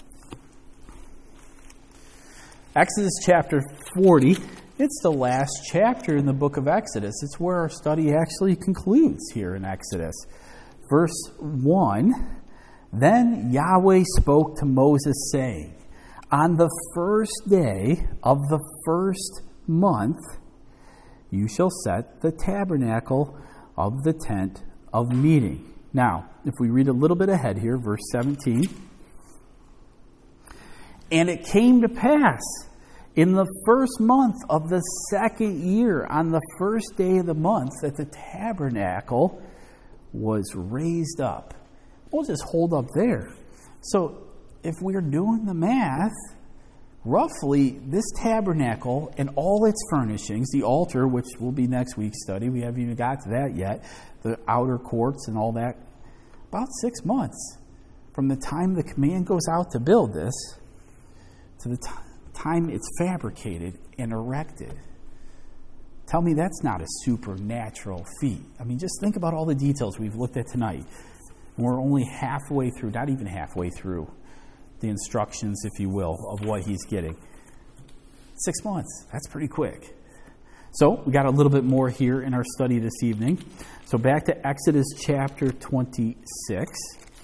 Speaker 1: Exodus chapter 40, it's the last chapter in the book of Exodus. It's where our study actually concludes here in Exodus. Verse 1, then Yahweh spoke to Moses, saying, on the first day of the first month, you shall set the tabernacle of the tent of meeting. Now, if we read a little bit ahead here, verse 17. And it came to pass in the first month of the second year, on the first day of the month, that the tabernacle was raised up. We'll just hold up there. So, if we're doing the math, roughly, this tabernacle and all its furnishings, the altar, which will be next week's study, we haven't even got to that yet, the outer courts and all that, about 6 months from the time the command goes out to build this to the time it's fabricated and erected. Tell me that's not a supernatural feat. I mean, just think about all the details we've looked at tonight. And we're only halfway through, not even halfway through, the instructions, if you will, of what he's getting. 6 months, that's pretty quick. So we got a little bit more here in our study this evening. So back to Exodus chapter 26.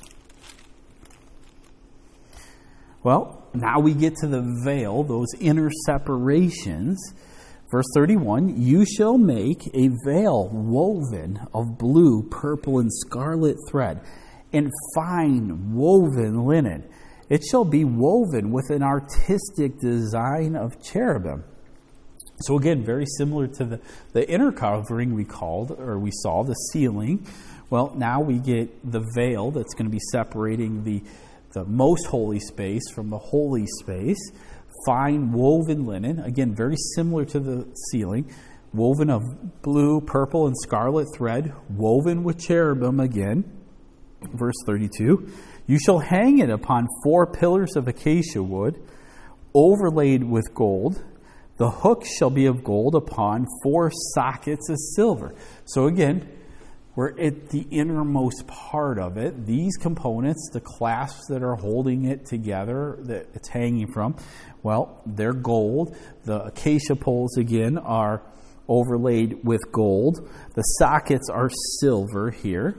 Speaker 1: Well, now we get to the veil, those inner separations. Verse 31, you shall make a veil woven of blue, purple, and scarlet thread, and fine woven linen. It shall be woven with an artistic design of cherubim. So again, very similar to the inner covering we saw, the ceiling. Well, now we get the veil that's going to be separating the most holy space from the holy space. Fine woven linen, again, very similar to the ceiling, woven of blue, purple, and scarlet thread, woven with cherubim again. Verse 32, you shall hang it upon 4 pillars of acacia wood, overlaid with gold. The hooks shall be of gold upon 4 sockets of silver. So again, we're at the innermost part of it. These components, the clasps that are holding it together, that it's hanging from, well, they're gold. The acacia poles, again, are overlaid with gold. The sockets are silver here.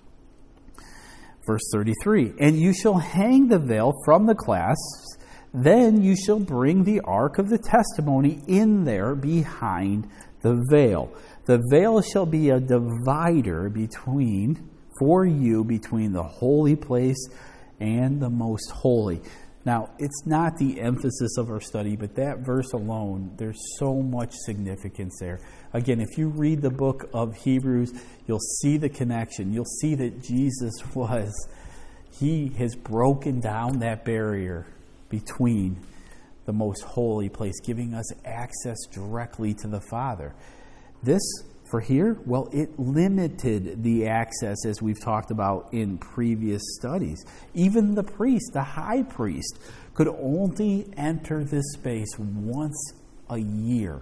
Speaker 1: Verse 33, and you shall hang the veil from the clasps, then you shall bring the ark of the testimony in there behind the veil. The veil shall be a divider for you between the holy place and the most holy. Now, it's not the emphasis of our study, but that verse alone, there's so much significance there. Again, if you read the book of Hebrews, you'll see the connection. You'll see that Jesus he has broken down that barrier between the most holy place, giving us access directly to the Father. This, for here, well, it limited the access, as we've talked about in previous studies. Even the priest, the high priest, could only enter this space once a year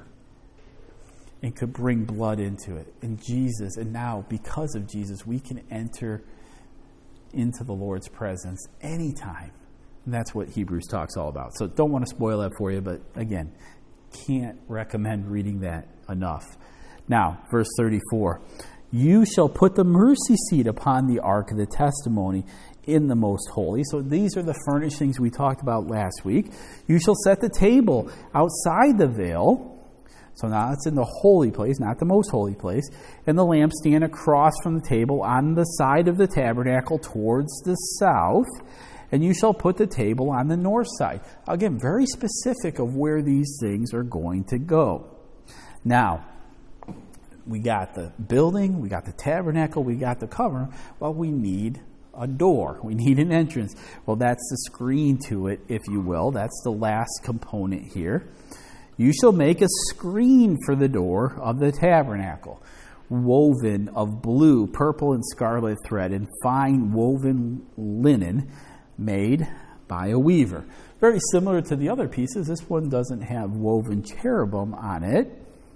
Speaker 1: and could bring blood into it. And now, because of Jesus, we can enter into the Lord's presence anytime. And that's what Hebrews talks all about. So don't want to spoil that for you, but again, can't recommend reading that enough. Now, verse 34, you shall put the mercy seat upon the ark of the testimony in the most holy. So these are the furnishings we talked about last week. You shall set the table outside the veil. So now it's in the holy place, not the most holy place. And the lampstand across from the table on the side of the tabernacle towards the south. And you shall put the table on the north side. Again, very specific of where these things are going to go. Now, we got the building, we got the tabernacle, we got the covering. Well, we need a door. We need an entrance. Well, that's the screen to it, if you will. That's the last component here. You shall make a screen for the door of the tabernacle, woven of blue, purple, and scarlet thread, and fine woven linen made by a weaver. Very similar to the other pieces. This one doesn't have woven cherubim on it.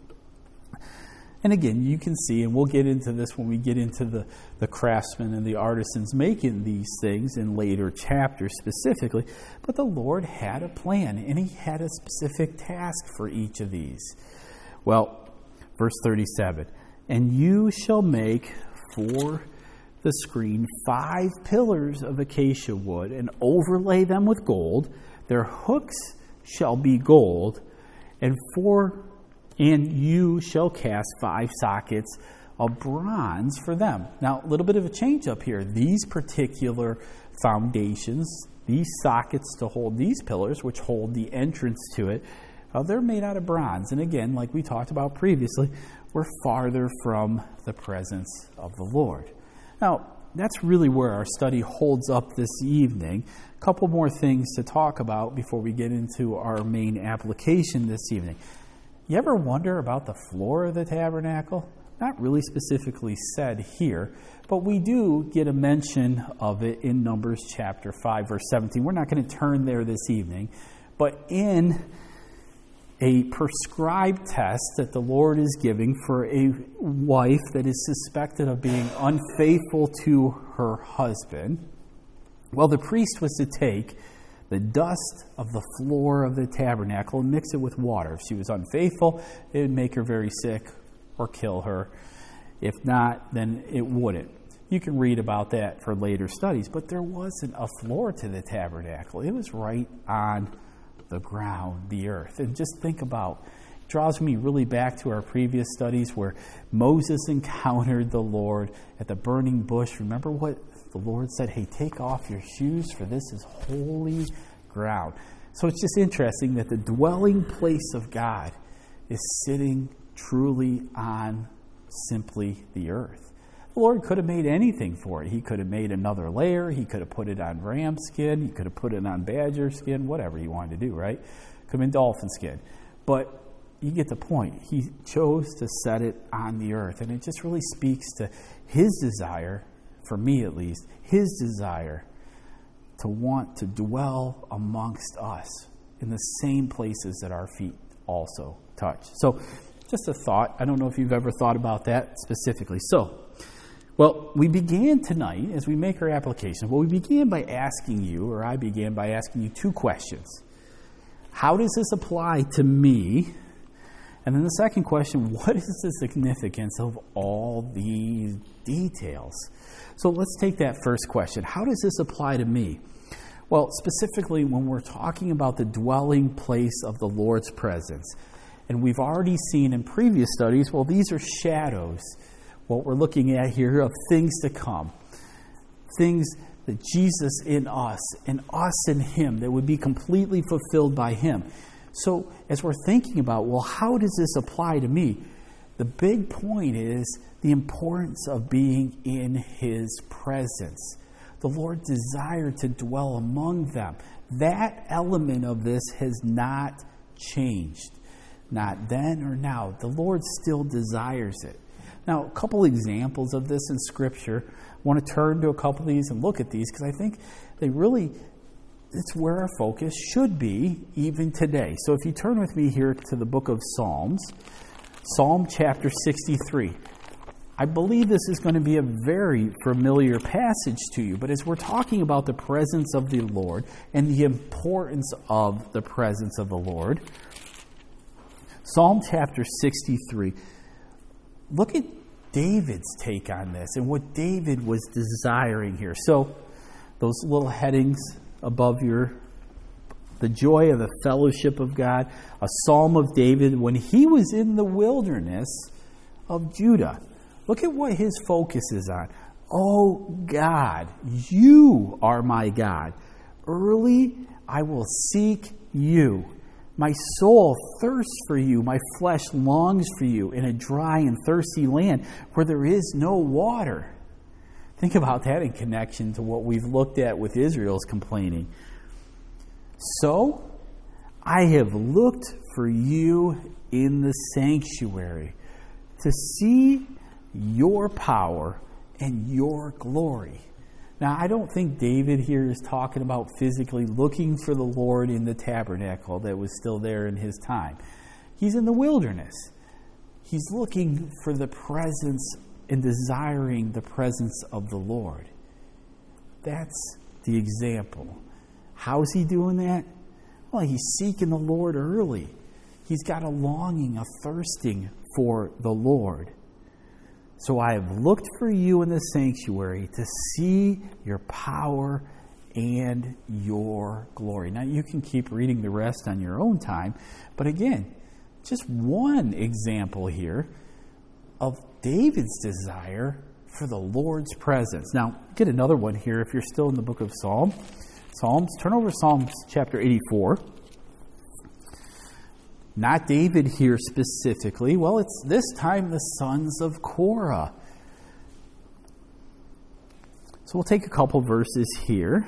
Speaker 1: And again, you can see, and we'll get into this when we get into the craftsmen and the artisans making these things in later chapters specifically. But the Lord had a plan, and He had a specific task for each of these. Well, verse 37, and you shall make for the screen 5 pillars of acacia wood, and overlay them with gold. Their hooks shall be gold, and you shall cast 5 sockets of bronze for them. Now, a little bit of a change up here. These particular foundations, these sockets to hold these pillars, which hold the entrance to it, they're made out of bronze. And again, like we talked about previously, we're farther from the presence of the Lord. Now, that's really where our study holds up this evening. A couple more things to talk about before we get into our main application this evening. You ever wonder about the floor of the tabernacle? Not really specifically said here, but we do get a mention of it in Numbers chapter 5, verse 17. We're not going to turn there this evening, but in a prescribed test that the Lord is giving for a wife that is suspected of being unfaithful to her husband, well, the priest was to take the dust of the floor of the tabernacle and mix it with water. If she was unfaithful, it would make her very sick or kill her. If not, then it wouldn't. You can read about that for later studies, but there wasn't a floor to the tabernacle. It was right on the ground, the earth. And just think about, it draws me really back to our previous studies where Moses encountered the Lord at the burning bush. Remember what the Lord said? Hey, take off your shoes, for this is holy ground. So it's just interesting that the dwelling place of God is sitting truly on simply the earth. The Lord could have made anything for it. He could have made another layer. He could have put it on ram skin. He could have put it on badger skin, whatever he wanted to do, right? Could have been dolphin skin. But you get the point. He chose to set it on the earth. And it just really speaks to his desire, for me at least, his desire to want to dwell amongst us in the same places that our feet also touch. So just a thought. I don't know if you've ever thought about that specifically. Well, we began tonight, as we make our application, we began by asking you, or I began by asking you two questions. How does this apply to me? And then the second question, what is the significance of all these details? So let's take that first question. How does this apply to me? Well, specifically when we're talking about the dwelling place of the Lord's presence. And we've already seen in previous studies, well, these are shadows. What we're looking at here of things to come. Things that Jesus in us and us in him that would be completely fulfilled by him. So as we're thinking about, well, how does this apply to me? The big point is the importance of being in his presence. The Lord desired to dwell among them. That element of this has not changed. Not then or now. The Lord still desires it. Now, a couple examples of this in Scripture. I want to turn to a couple of these and look at these because I think it's where our focus should be even today. So if you turn with me here to the book of Psalms, Psalm chapter 63. I believe this is going to be a very familiar passage to you, but as we're talking about the presence of the Lord and the importance of the presence of the Lord, Psalm chapter 63. Look at David's take on this and what David was desiring here. So those little headings above the joy of the fellowship of God, a psalm of David when he was in the wilderness of Judah. Look at what his focus is on. Oh God, you are my God. Early I will seek you. My soul thirsts for you. My flesh longs for you in a dry and thirsty land where there is no water. Think about that in connection to what we've looked at with Israel's complaining. So, I have looked for you in the sanctuary to see your power and your glory. Now, I don't think David here is talking about physically looking for the Lord in the tabernacle that was still there in his time. He's in the wilderness. He's looking for the presence and desiring the presence of the Lord. That's the example. How is he doing that? Well, he's seeking the Lord early. He's got a longing, a thirsting for the Lord. So I have looked for you in the sanctuary to see your power and your glory. Now, you can keep reading the rest on your own time. But again, just one example here of David's desire for the Lord's presence. Now, get another one here if you're still in the book of Psalms. Turn over to Psalms chapter 84. Not David here specifically. Well, it's this time the sons of Korah. So we'll take a couple verses here.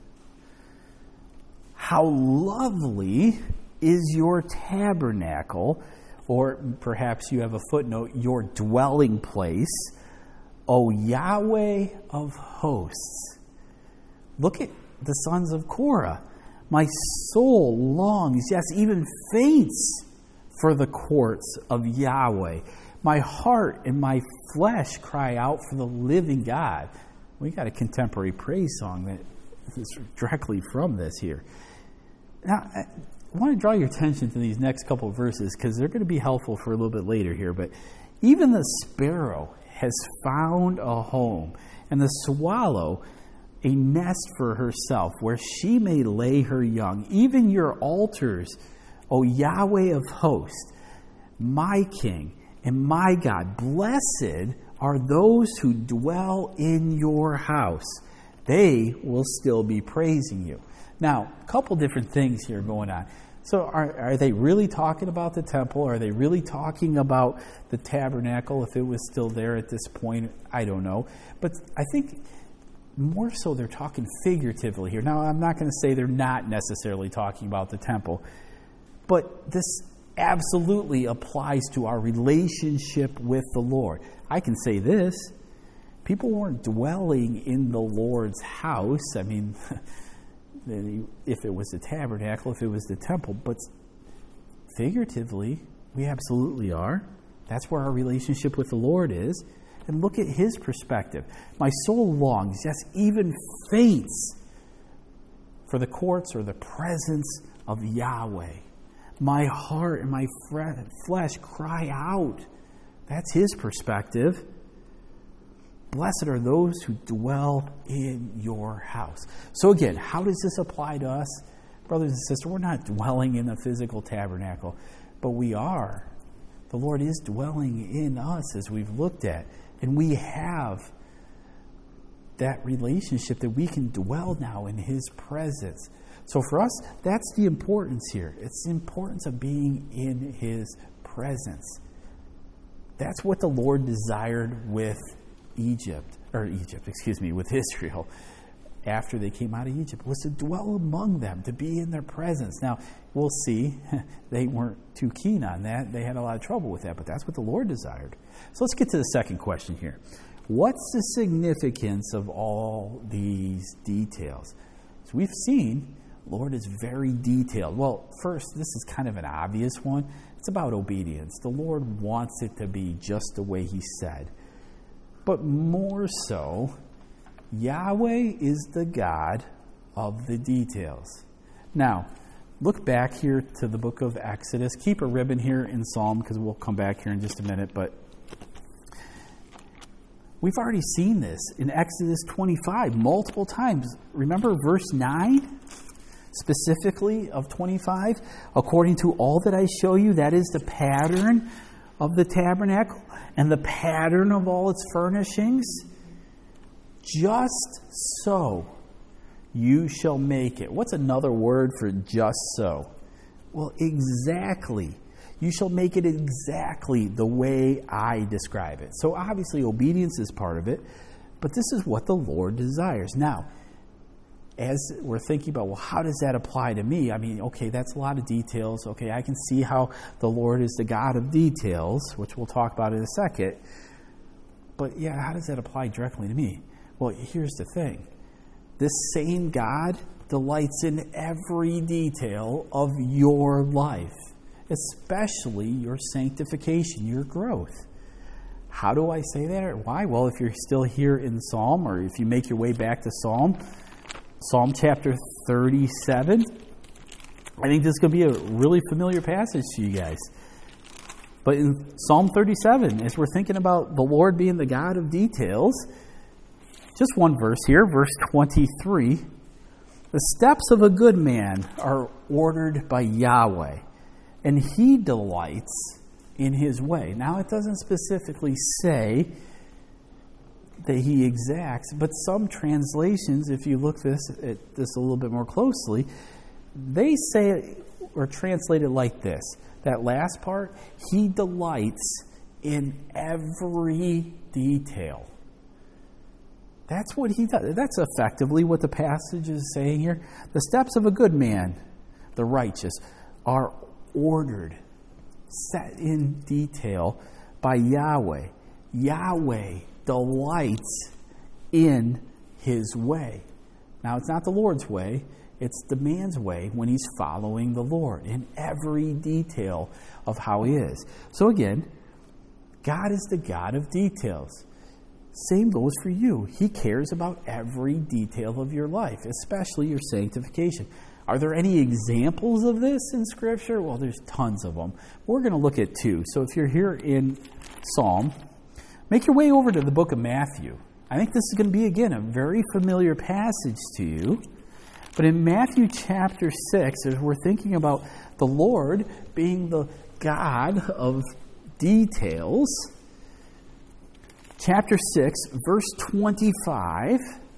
Speaker 1: How lovely is your tabernacle, or perhaps you have a footnote, your dwelling place, O Yahweh of hosts. Look at the sons of Korah. My soul longs, yes, even faints for the courts of Yahweh. My heart and my flesh cry out for the living God. We got a contemporary praise song that is directly from this here. Now, I want to draw your attention to these next couple of verses because they're going to be helpful for a little bit later here. But even the sparrow has found a home, and the swallow a nest for herself, where she may lay her young. Even your altars, O Yahweh of hosts, my King and my God, blessed are those who dwell in your house. They will still be praising you. Now, a couple different things here going on. So are they really talking about the temple? Are they really talking about the tabernacle if it was still there at this point? I don't know. But I think more so they're talking figuratively here. Now, I'm not going to say they're not necessarily talking about the temple, but this absolutely applies to our relationship with the Lord. I can say this. People weren't dwelling in the Lord's house. I mean, if it was the tabernacle, if it was the temple, but figuratively, we absolutely are. That's where our relationship with the Lord is. And look at his perspective. My soul longs, yes, even faints for the courts or the presence of Yahweh. My heart and my flesh cry out. That's his perspective. Blessed are those who dwell in your house. So again, how does this apply to us? Brothers and sisters, we're not dwelling in a physical tabernacle, but we are. The Lord is dwelling in us, as we've looked at. And we have that relationship that we can dwell now in his presence. So for us, that's the importance here. It's the importance of being in his presence. That's what the Lord desired with with Israel after they came out of Egypt, was to dwell among them, to be in their presence. Now, we'll see, they weren't too keen on that. They had a lot of trouble with that, but that's what the Lord desired. So let's get to the second question here. What's the significance of all these details? So we've seen the Lord is very detailed. Well, first, this is kind of an obvious one. It's about obedience. The Lord wants it to be just the way he said. But more so, Yahweh is the God of the details. Now, look back here to the book of Exodus. Keep a ribbon here in Psalm because we'll come back here in just a minute. But we've already seen this in Exodus 25 multiple times. Remember verse 9? Specifically of 25? According to all that I show you, that is the pattern of the tabernacle and the pattern of all its furnishings. Just so you shall make it. What's another word for just so? Well, exactly. You shall make it exactly the way I describe it. So obviously obedience is part of it, but this is what the Lord desires. Now, as we're thinking about, well, how does that apply to me? I mean, okay, that's a lot of details. Okay, I can see how the Lord is the God of details, which we'll talk about in a second. But yeah, how does that apply directly to me? Well, here's the thing. This same God delights in every detail of your life, especially your sanctification, your growth. How do I say that or why? Well, if you're still here in Psalm, or if you make your way back to Psalm chapter 37, I think this is going to be a really familiar passage to you guys. But in Psalm 37, as we're thinking about the Lord being the God of details, just one verse here, verse 23. The steps of a good man are ordered by Yahweh, and he delights in his way. Now, it doesn't specifically say that he exacts, but some translations, if you look at this a little bit more closely, they say or translate it like this. That last part, he delights in every detail. That's what he does. That's effectively what the passage is saying here. The steps of a good man, the righteous, are ordered, set in detail by Yahweh. Yahweh delights in his way. Now, it's not the Lord's way. It's the man's way when he's following the Lord in every detail of how he is. So again, God is the God of details. Same goes for you. He cares about every detail of your life, especially your sanctification. Are there any examples of this in Scripture? Well, there's tons of them. We're going to look at two. So if you're here in Psalm, make your way over to the book of Matthew. I think this is going to be, again, a very familiar passage to you. But in Matthew chapter 6, as we're thinking about the Lord being the God of details, chapter 6, verse 25,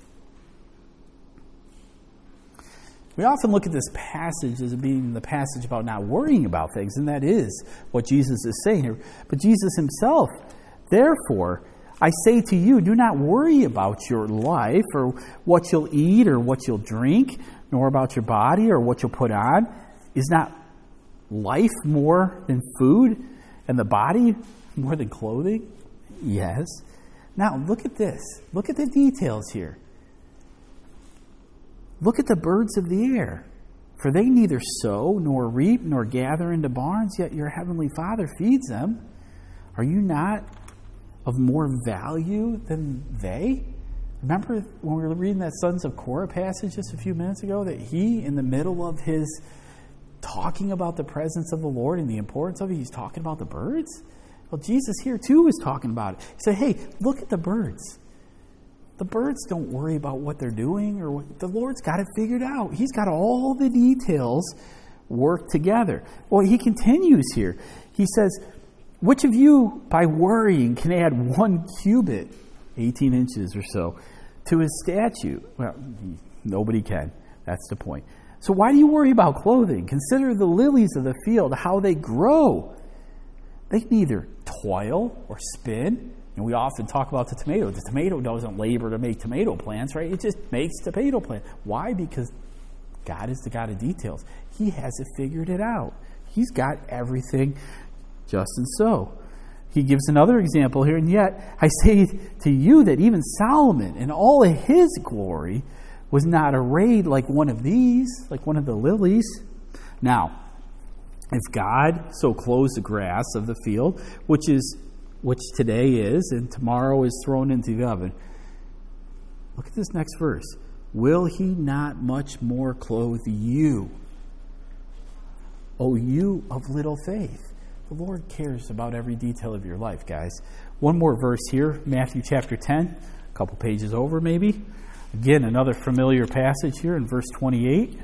Speaker 1: we often look at this passage as being the passage about not worrying about things, and that is what Jesus is saying here. But Jesus himself, therefore, I say to you, do not worry about your life or what you'll eat or what you'll drink, nor about your body or what you'll put on. Is not life more than food and the body more than clothing? Yes. Now, look at this. Look at the details here. Look at the birds of the air. For they neither sow, nor reap, nor gather into barns, yet your heavenly Father feeds them. Are you not of more value than they? Remember when we were reading that Sons of Korah passage just a few minutes ago, that he, in the middle of his talking about the presence of the Lord and the importance of it, he's talking about the birds? Well, Jesus here too is talking about it. He said, hey, look at the birds. The birds don't worry about what they're doing, or what the Lord's got it figured out. He's got all the details worked together. Well, he continues here. He says, which of you, by worrying, can add 1 cubit, 18 inches or so, to his statute? Well, nobody can. That's the point. So why do you worry about clothing? Consider the lilies of the field, how they grow. They neither toil or spin. And we often talk about the tomato. The tomato doesn't labor to make tomato plants, right? It just makes tomato plants. Why? Because God is the God of details. He has it figured it out. He's got everything just and so. He gives another example here, and yet I say to you that even Solomon in all of his glory was not arrayed like one of these, like one of the lilies. Now, if God so clothes the grass of the field, which today is, and tomorrow is thrown into the oven, look at this next verse. Will he not much more clothe you, O you of little faith? The Lord cares about every detail of your life, guys. One more verse here, Matthew chapter 10, a couple pages over maybe. Again, another familiar passage here in verse 28.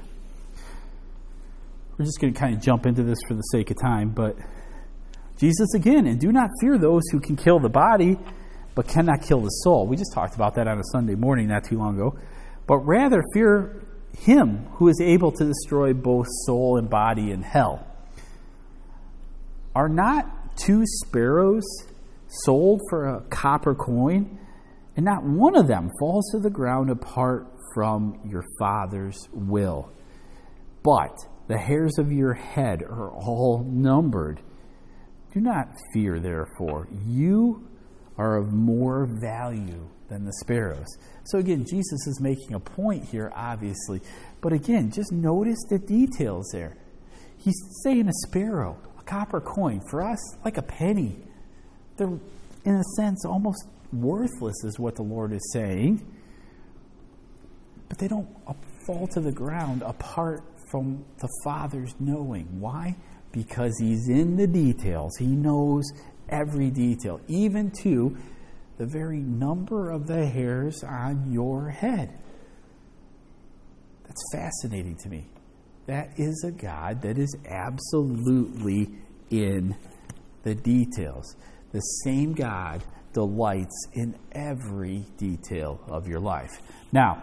Speaker 1: We're just going to kind of jump into this for the sake of time, but Jesus again, and do not fear those who can kill the body, but cannot kill the soul. We just talked about that on a Sunday morning not too long ago. But rather fear him who is able to destroy both soul and body in hell. Are not 2 sparrows sold for a copper coin, and not one of them falls to the ground apart from your Father's will? But the hairs of your head are all numbered. Do not fear, therefore. You are of more value than the sparrows. So again, Jesus is making a point here, obviously. But again, just notice the details there. He's saying a sparrow, a copper coin, for us, like a penny. They're, in a sense, almost worthless is what the Lord is saying. But they don't fall to the ground apart from the Father's knowing. Why? Because he's in the details. He knows every detail, even to the very number of the hairs on your head. That's fascinating to me. That is a God that is absolutely in the details. The same God delights in every detail of your life. Now,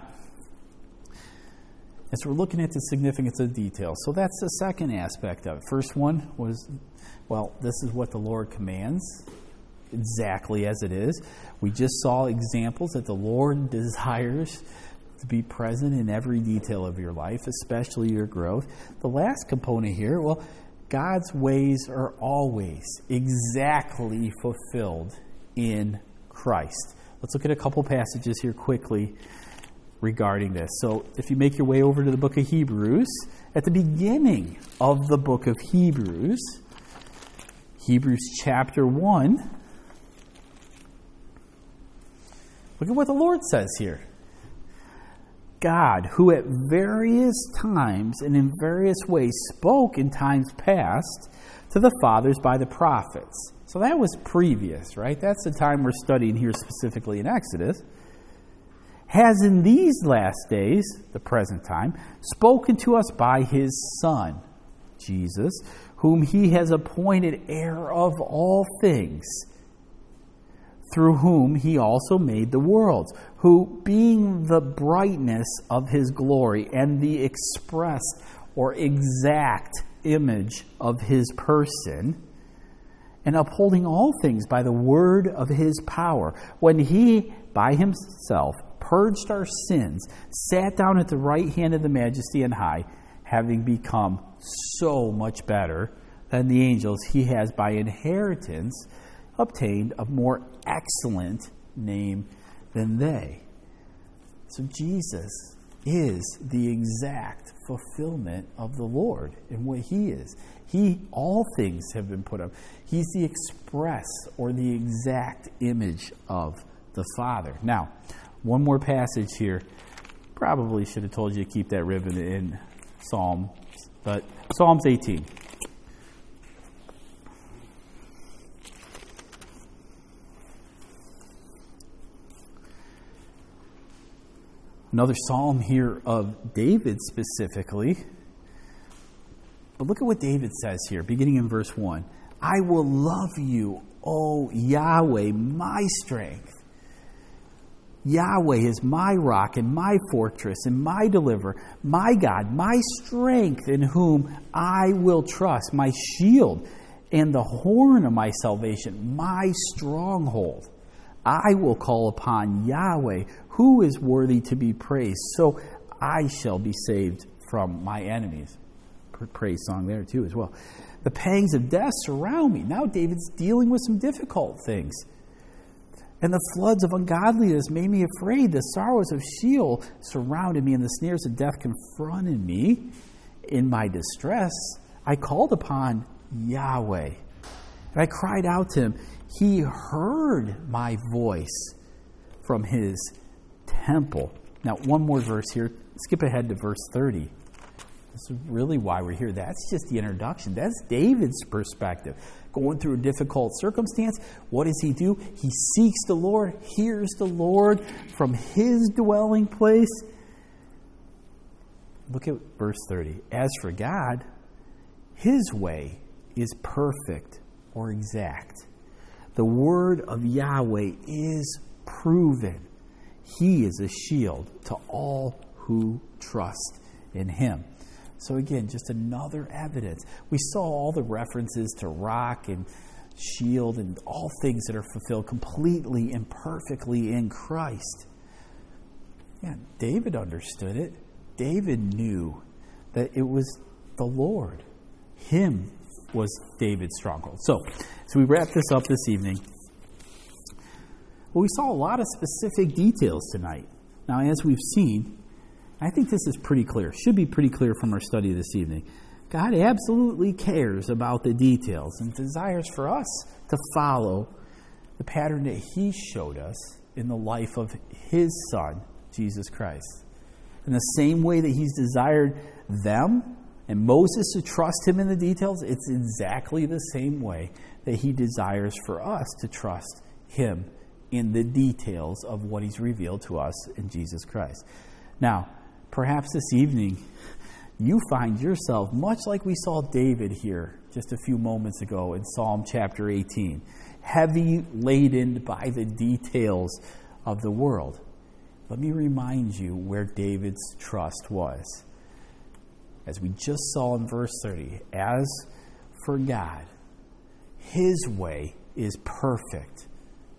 Speaker 1: as we're looking at the significance of details, so that's the second aspect of it. First one was, well, this is what the Lord commands. exactly as it is. We just saw examples that the Lord desires to be present in every detail of your life, especially your growth. The last component here, well, God's ways are always exactly fulfilled in Christ. Let's look at a couple passages here quickly regarding this. So if you make your way over to the book of Hebrews, at the beginning of the book of Hebrews chapter 1, look at what the Lord says here. God, who at various times and in various ways spoke in times past to the fathers by the prophets. So that was previous, right? That's the time we're studying here specifically in Exodus. Has in these last days, the present time, spoken to us by his Son, Jesus, whom he has appointed heir of all things, through whom he also made the worlds, who, being the brightness of his glory and the express or exact image of his person, and upholding all things by the word of his power, when he, by himself, purged our sins, sat down at the right hand of the Majesty on high, having become so much better than the angels, he has by inheritance obtained a more excellent name than they. So Jesus is the exact fulfillment of the Lord in what he is. All things have been put up. He's the express or the exact image of the Father. Now, one more passage here. Probably should have told you to keep that ribbon in Psalms 18. Another psalm here of David specifically. But look at what David says here, beginning in verse 1. I will love you, O Yahweh, my strength. Yahweh is my rock and my fortress and my deliverer, my God, my strength in whom I will trust, my shield and the horn of my salvation, my stronghold. I will call upon Yahweh, who is worthy to be praised, so I shall be saved from my enemies. Praise song there too as well. The pangs of death surround me. Now David's dealing with some difficult things. And the floods of ungodliness made me afraid. The sorrows of Sheol surrounded me, and the snares of death confronted me. In my distress, I called upon Yahweh, and I cried out to him. He heard my voice from his temple. Now, one more verse here. Skip ahead to verse 30. This is really why we're here. That's just the introduction. That's David's perspective. Going through a difficult circumstance, what does he do? He seeks the Lord, hears the Lord from his dwelling place. Look at verse 30. As for God, his way is perfect or exact. The word of Yahweh is proven. He is a shield to all who trust in him. So again, just another evidence. We saw all the references to rock and shield and all things that are fulfilled completely and perfectly in Christ. Yeah, David understood it. David knew that it was the Lord. Him was David's stronghold. So we wrap this up this evening. Well, we saw a lot of specific details tonight. Now, as we've seen, I think this is pretty clear. Should be pretty clear from our study this evening. God absolutely cares about the details and desires for us to follow the pattern that he showed us in the life of his Son, Jesus Christ. In the same way that he's desired them and Moses to trust him in the details, it's exactly the same way that he desires for us to trust him in the details of what he's revealed to us in Jesus Christ. Now, perhaps this evening, you find yourself, much like we saw David here just a few moments ago in Psalm chapter 18, heavy laden by the details of the world. Let me remind you where David's trust was. As we just saw in verse 30, as for God, his way is perfect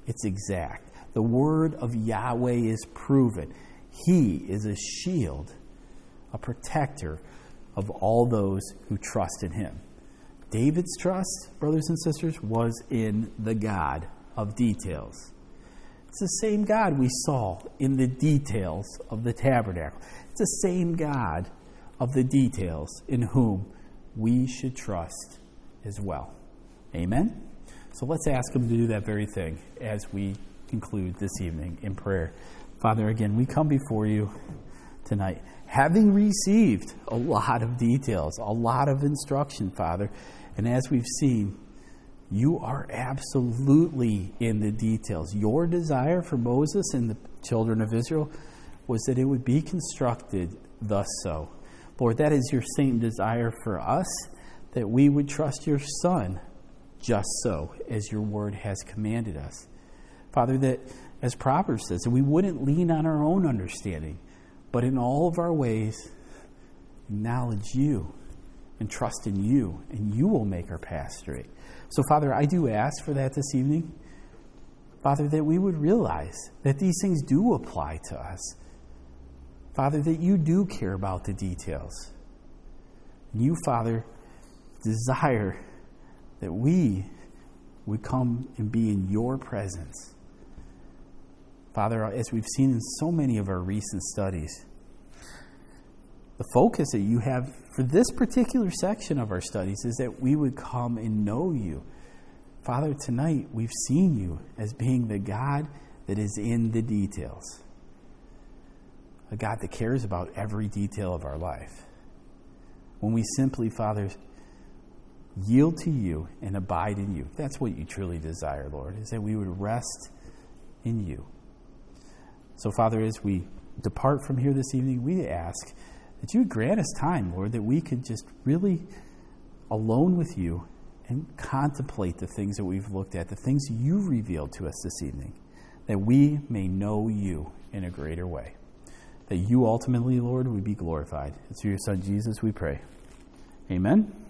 Speaker 1: It's exact. The word of Yahweh is proven. He is a shield, a protector of all those who trust in him. David's trust, brothers and sisters, was in the God of details. It's the same God we saw in the details of the tabernacle. It's the same God of the details in whom we should trust as well. Amen? So let's ask him to do that very thing as we conclude this evening in prayer. Father, again, we come before you tonight, having received a lot of details, a lot of instruction, Father. And as we've seen, you are absolutely in the details. Your desire for Moses and the children of Israel was that it would be constructed thus so. Lord, that is your same desire for us, that we would trust your Son just so, as your word has commanded us. Father, that, as Proverbs says, that we wouldn't lean on our own understanding, but in all of our ways, acknowledge you and trust in you, and you will make our path straight. So, Father, I do ask for that this evening. Father, that we would realize that these things do apply to us. Father, that you do care about the details. And you, Father, desire that we would come and be in your presence. Father, as we've seen in so many of our recent studies, the focus that you have for this particular section of our studies is that we would come and know you. Father, tonight we've seen you as being the God that is in the details. A God that cares about every detail of our life. When we simply, Father, yield to you and abide in you. That's what you truly desire, Lord, is that we would rest in you. So, Father, as we depart from here this evening, we ask that you would grant us time, Lord, that we could just really, alone with you, and contemplate the things that we've looked at, the things you revealed to us this evening, that we may know you in a greater way. That you ultimately, Lord, would be glorified. It's through your Son, Jesus, we pray. Amen.